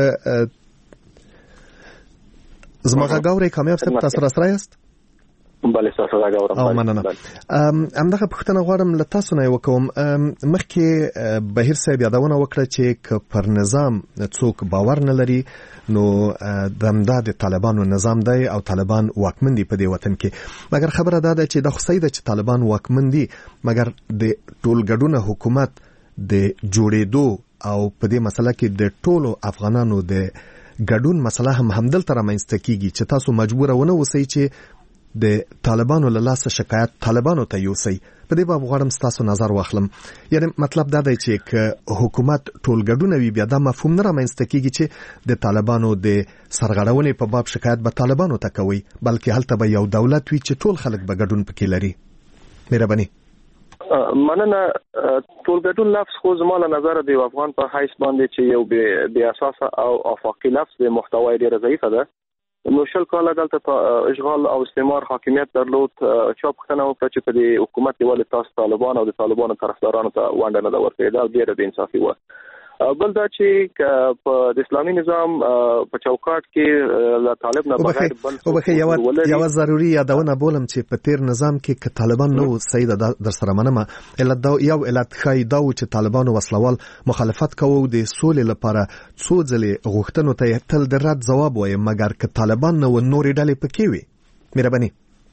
زما غږ اورئ؟ کامیاب صاحب تاسو راسره یاست؟ بله تاسو دا غواړم. او مننه. همدغه پوښتنه غواړم له تاسو نه وکوم. مخکې بهیر صاحب یادونه وکړه چې که پر نظام څوک باور نه لري نو دمدا د طالبانو نظام دی او طالبان واکمن دي په دې وطن کې. مګر خبره دا ده چې د خو صحیح ده چې طالبان واکمن دي، مګر د ټولګډونه حکومت د جوړېدو او په دې مسله کې د ټولو افغانانو د ګډون مسله هم همدلته رامنځته کیږي چې تاسو مجبور ونه اوسئ چې د طالبانو له لاسه شکایت طالبانو ته یوسئ. په دې باب غواړم ستاسو نظر واخلم. یعنی مطلب دا دی چې که حکومت ټولګډونه وي بیا دا مفهوم نه رامنځته کیږي چې د طالبانو د سرغړونې په باب شکایت به طالبانو ته کوي، بلکې هلته به یو دولت وي چې ټول خلک به ګډون پکې لري. مهرباني. مننه. ټولګډون لفظ خو زما له نظره د افغان په حیث باندې چې یو بې اساسه او افاقي لفظ د محتوای ډیره ضعیفه ده نو شل کاله دلته اشغال او استعمار حاکمیت درلود. چا پوښتنه وکړه چې په دې حکومت کې ولې تاسو طالبان او د طالبانو طرفدارانو ته ونډه نه ورکړې، دا ډېره بې انصافي وه. بل دا چې په د اسلامي نظام په چوکاټ کې له طالب نه بغیر بل او بخې یو یو ضروري یادونه بولم چې په تیر نظام کې ک طالبان نو سید در سره منمه الا دا یو علت خای دا چې طالبان وسلوال مخالفت کوو د سولې لپاره څو ځلې غوښتنو ته تل د رد جواب وایي، مګر ک طالبان نو نورې ډلې پکې وي. مهرباني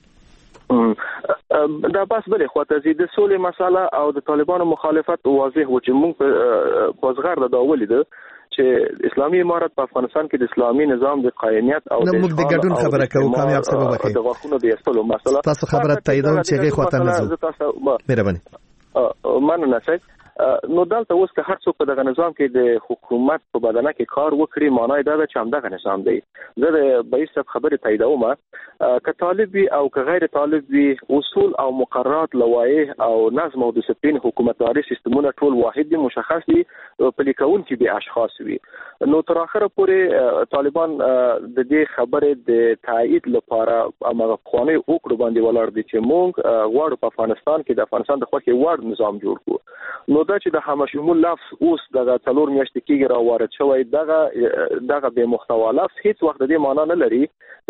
دا بس بلې خواته زی د سولې مسله او د طالبانو مخالفت واضح و چې موږ په ځغر دا ولید چې اسلامي امارت په افغانستان کې د اسلامي نظام د قائمیت او د موږ د ګډون خبره کوو. کامیاب سبب وکړي د غاښونو د ایستلو مسله تاسو خبره تاییدوم چې غي خواته نه زو. مهرباني مننه سید. نو دلته اوس که هر څوک په دغه نظام کې د حکومت په بدنه کې کار وکړي، معنی دا ده چې همدغه نظام دی. زه د بهیر صاحب خبرې تاییدوم که طالب وي او که غیر طالب وي، اصول او مقررات، لوایح او نظم او دسپلین حکومتداري سیستمونه ټول واحد دي، مشخص دي، پلي کوونکي به اشخاص وي. نو تر اخره پورې طالبان د دې خبرې د تایید لپاره هغه خواني وکړو باندې ولاړ دي چې موږ غواړو په افغانستان کې د افغانستان د خوښي وړ نظام جوړ کړو. نو دا چې د همشمول لفظ اوس دغه څلور میاشتې کېږي را وارد شوی، دغه دغه به محتوا لفظ هیڅ وخت د دې معنا نه لري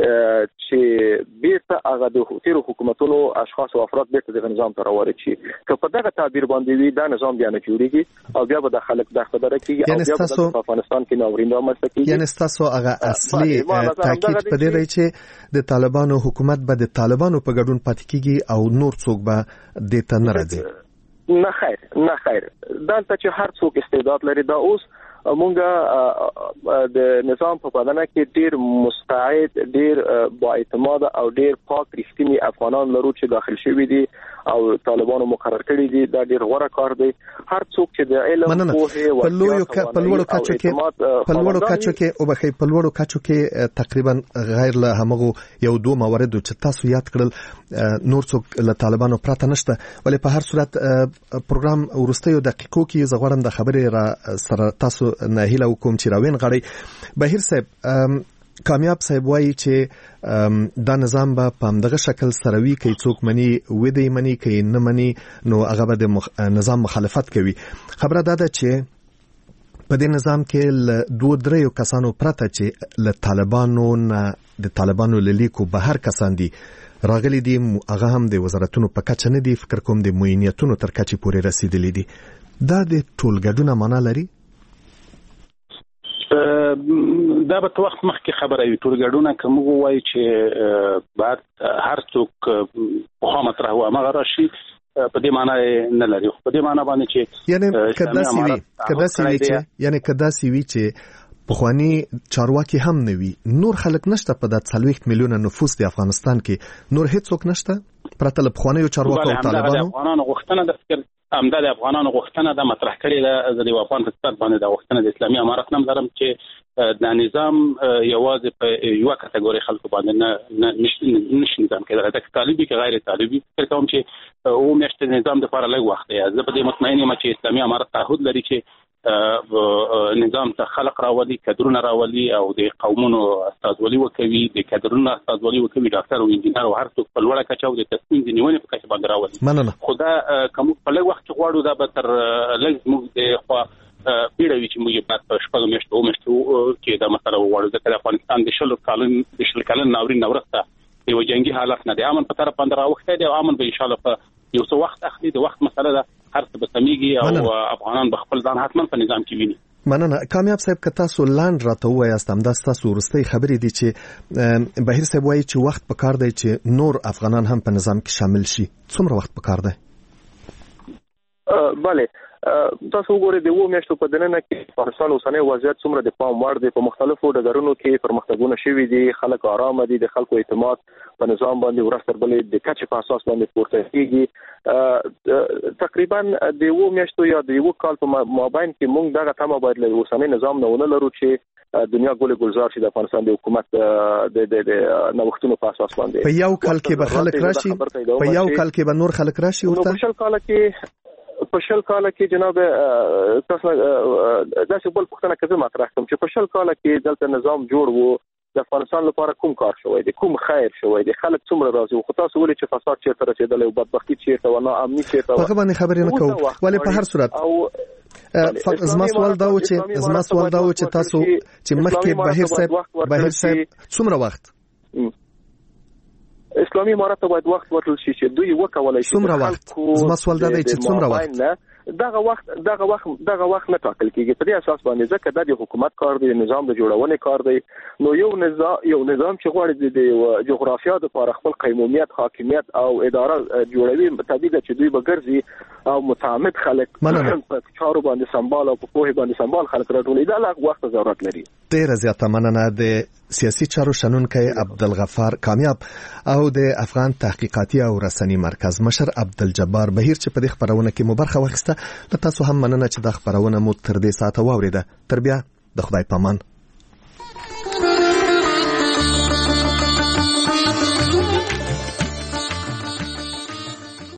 چې بیرته هغه د تیرو حکومتونو اشخاص او افراد بیرته د نظام ته راوارد شي. که په دغه تعبیر باندې وي دا نظام بیا نه جوړیږي او بیا به د خلک د خبره کېږي او بیا به په افغانستان کې ناورین رامنځته کېږي. یعنی تاسو هغه اصلي تاکید په دې دی چې د طالبانو حکومت به د طالبانو په ګډون پاتې کېږي او نور څوک به دې ته نه راځي. نه خیر نه خیر دلته چې هر څوک استعداد لري. دا اوس مونږه د نظام په بدنه کې ډیر مستعد، ډیر با اعتماد او ډیر پاک رښتینی افغانان لرو چې داخل شوي دي او طالبانو مقرر کړی دي. دا ډیر غوړه کار دی. هر څوک چې د علم پوهه او پلوړو کچو کې پلوړو کچو کې او بخې پلوړو کچو کې تقریبا غیر له همغه یو دوه موارد چې تاسو یاد کړل نور څوک له طالبانو پراته نشته. ولې په هر صورت پروګرام ورستیو دقیقو کې زغړم د خبرې را سره تاسو نه هیله وکوم چې راوین غړي. بهیر صاحب کامیاب صاحب وایي چې دا نظام به په همدغه شکل سره وي، که څوک مني ودی مني که نه مني نو هغه به د مخ... نظام مخالفت کوي. خبره دا ده چې په دې نظام کې ل دوه درې کسانو پرته چې له طالبانو نه د طالبانو لیکو بهر کسان دي راغلي دي، هغه هم د وزارتونو په کچه نه دي، فکر کوم د معینیتونو تر کچې پورې رسیدلي دي. دا د ټولګډونه معنا لري؟ دا به تو وخت مخکې خبره وي. ټولګډونه کوم وایي چې بعد هر څوک په مطرح و امغه راشي په دې معنی نه لري. په دې معنی باندې چې یعنی کدا سی وی کدا سی وی چې یعنی کدا سی وی چې پخوانی چارواکي هم نه وي، نور خلک نشته په د څلوېښت میلیونه نفوس د افغانستان کې، نور هیڅ څوک نشته پرته له پخوانیو چارواکو او طالبانو. افغانانو غوښتنه د فکر همدا د افغانانو غوښتنه د مطرح کړي د افغان حکومت باندې د غوښتنه د اسلامي امارت نام لرم چې د نظام یوازې په یو کټګوري خلکو باندې نه نشي نظام کېدل، د طالبي کې غیر طالبي. فکر کوم چې او مشته نظام د لپاره لږ وخت دی. زه په دې مطمئن یم چې اسلامي امارت تعهد لري چې نظام ته خلق راولي، کادرونه راولي او د قومونو استازولي وکوي، د کادرونو استازولي وکوي، ډاکټر او انجینر او هر څوک په لوړه کچه او د تصمیم د نیونې په کچه باندې راولي. مننه. خدا کوم په لږ وخت غواړو دا به تر لږ موږ د خو پیړوي چې موږ په شپږ میاشتو او میاشتو کې دا مسله وغواړو. ځکه د افغانستان د شلو کالن د شل کلن ناورین نورسته یو جنگي حالت نه دی، امن په طرف باندې راوخته دی او امن به ان شاء الله په یو څو وخت اخلي. د وخت مسله ده، هر څه به سميږي او افغانان به خپل ځان حتما په نظام کې ویني. مننه. کامیاب صاحب که تاسو لاند راته وایاست هم دا تاسو ورستۍ خبرې دي چې بهیر صاحب وایي چې وخت په کار دی چې نور افغانان هم په نظام کې شامل شي. څومره وخت په کار دی؟ بله تاسو وګورئ د وو میاشتو په دننه کې افغانستان اوسنی وضعیت څومره د پام وړ دی. په مختلفو ډګرونو کې پرمختګونه شوي دي، خلک آرام دي، د خلکو اعتماد په نظام باندې ورځ تر بلې د کچې په اساس باندې پورته کېږي. تقریبا د وو میاشتو یا د یو کال په مابین کې موږ دغه تمه باید له اوسنی نظام نه ونه لرو چې دنیا ګل ګلزار شي د افغانستان د حکومت د د نوښتونو په اساس باندې. په یو کال کې به خلک راشي، په یو کال کې به نور خلک راشي ورته. په شل کال کې په شل کال کې جناب تاسو داسې بل پوښتنه کوم مطرح کوم چې په شل کال کې دلته نظام جوړ وو د افغانستان لپاره کوم کار شوی دی، کوم خیر شوی دی، خلک څومره راضي. خو تاسو ولې چې فساد چیرته رسیدلی او بدبختي چیرته و، ناامني چیرته و، هغه باندې خبرې نه کوو. ولې په هر صورت او زما سوال دا و چې زما سوال دا و چې تاسو چې مخکې بهیر صاحب بهیر صاحب څومره وخت اسلامي امارات ته باید وخت ورکړل شي چې دوی وکولای شي. څومره وخت؟ زما سوال دا دی چې څومره وخت؟ دغه وخت دغه وخت دغه وخت نه ټاکل کیږي. په دې اساس باندې ځکه د حکومت کار دی، نظام د جوړونې کار دی. نو یو نظام یو نظام چې غواړي د جغرافیا د لپاره خپل قیمومیت، حاکمیت او اداره جوړوي، طبیعي ده چې دوی به ګرځي او متعمد خلک په چارو باندې سمبال او په پوهې باندې سمبال خلک راټولوي. دا لا وخت ضرورت لري. ډیره زیاته مننه د سیاسي چارو شنونکی عبدالغفار کامیاب او د افغان تحقیقاتي او رسنی مرکز مشر عبدالجبار بهیر چې په دې خبرونه کې مو برخه واخیسته. له تاسو هم مننه چې د خبرونه مو تر دې ساعته واوریده. تر بیا د خدای پامان.